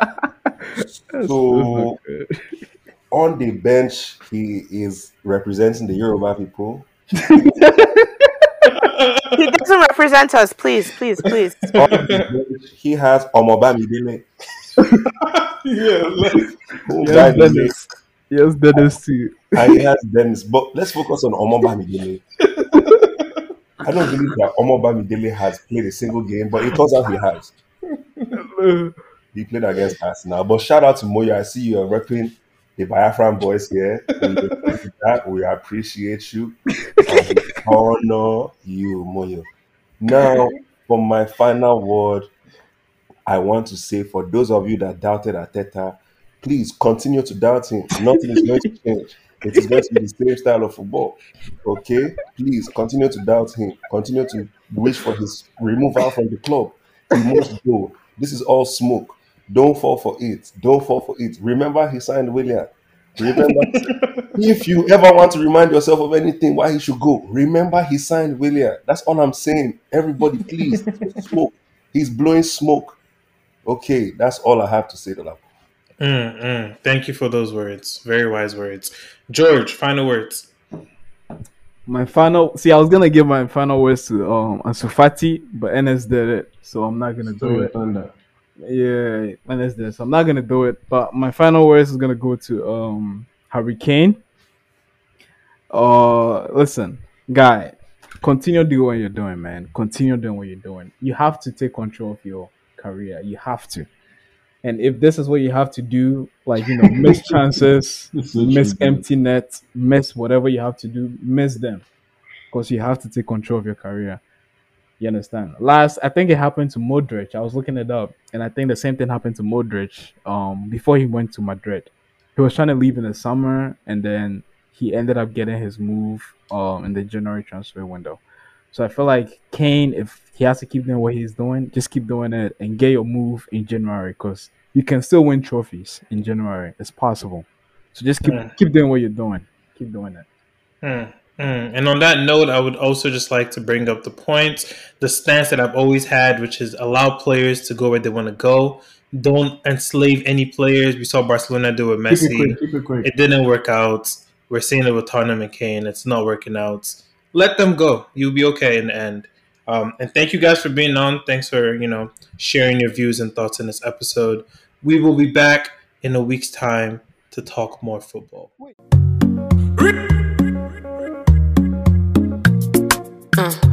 So on the bench, he is representing the Yoruba people. he doesn't represent us. Please, please, please. On the bench, he has Omobamidele, Yeah, like- who Yes, died in Dennis. Yes, Dennis too. and he has Dennis. But let's focus on Omobamidele. I don't believe that Omobamidele has played a single game, but it turns out he has. He played against Arsenal. But shout out to Moyo. I see you are repping the Biafran boys here. We appreciate that. We appreciate you. And we honor you, Moyo. Now, for my final word, I want to say for those of you that doubted Arteta, please continue to doubt him. Nothing is going to change. It is going to be the same style of football. Okay? Please continue to doubt him. Continue to wish for his removal from the club. He must go. This is all smoke. Don't fall for it. Don't fall for it. Remember, he signed William. Remember, if you ever want to remind yourself of anything why he should go, remember he signed William. That's all I'm saying. Everybody, please, smoke. He's blowing smoke. Okay, that's all I have to say to that. Mm, mm. Thank you for those words. Very wise words. George, final words. My final, see, I was gonna give my final words to um Ansu Fati, but Enes did it, so I'm not gonna So do your it. thunder. Yeah, Enes did it, so I'm not gonna do it. But my final words is gonna go to um Harry Kane. Uh, listen, guy, continue doing what you're doing, man. Continue doing what you're doing. You have to take control of your career. You have to. And if this is what you have to do, like you know, miss chances, It's so miss true, dude. empty nets, miss whatever you have to do, miss them, because you have to take control of your career. You understand? Last, I think it happened to Modric. I was looking it up, and I think the same thing happened to Modric. Um, before he went to Madrid, he was trying to leave in the summer, and then he ended up getting his move um in the January transfer window. So I feel like Kane, if he has to keep doing what he's doing, just keep doing it and get your move in January, because you can still win trophies in January. It's possible. So just keep Hmm. keep doing what you're doing. Keep doing it. Hmm. Hmm. And on that note, I would also just like to bring up the points, the stance that I've always had, which is allow players to go where they want to go. Don't enslave any players. We saw Barcelona do it with Keep it Messi. quick. Keep it quick. It didn't work out. We're seeing it with Tottenham and Kane. It's not working out. Let them go. You'll be okay in the end. Um, and thank you guys for being on. Thanks for you know sharing your views and thoughts in this episode. We will be back in a week's time to talk more football. Uh.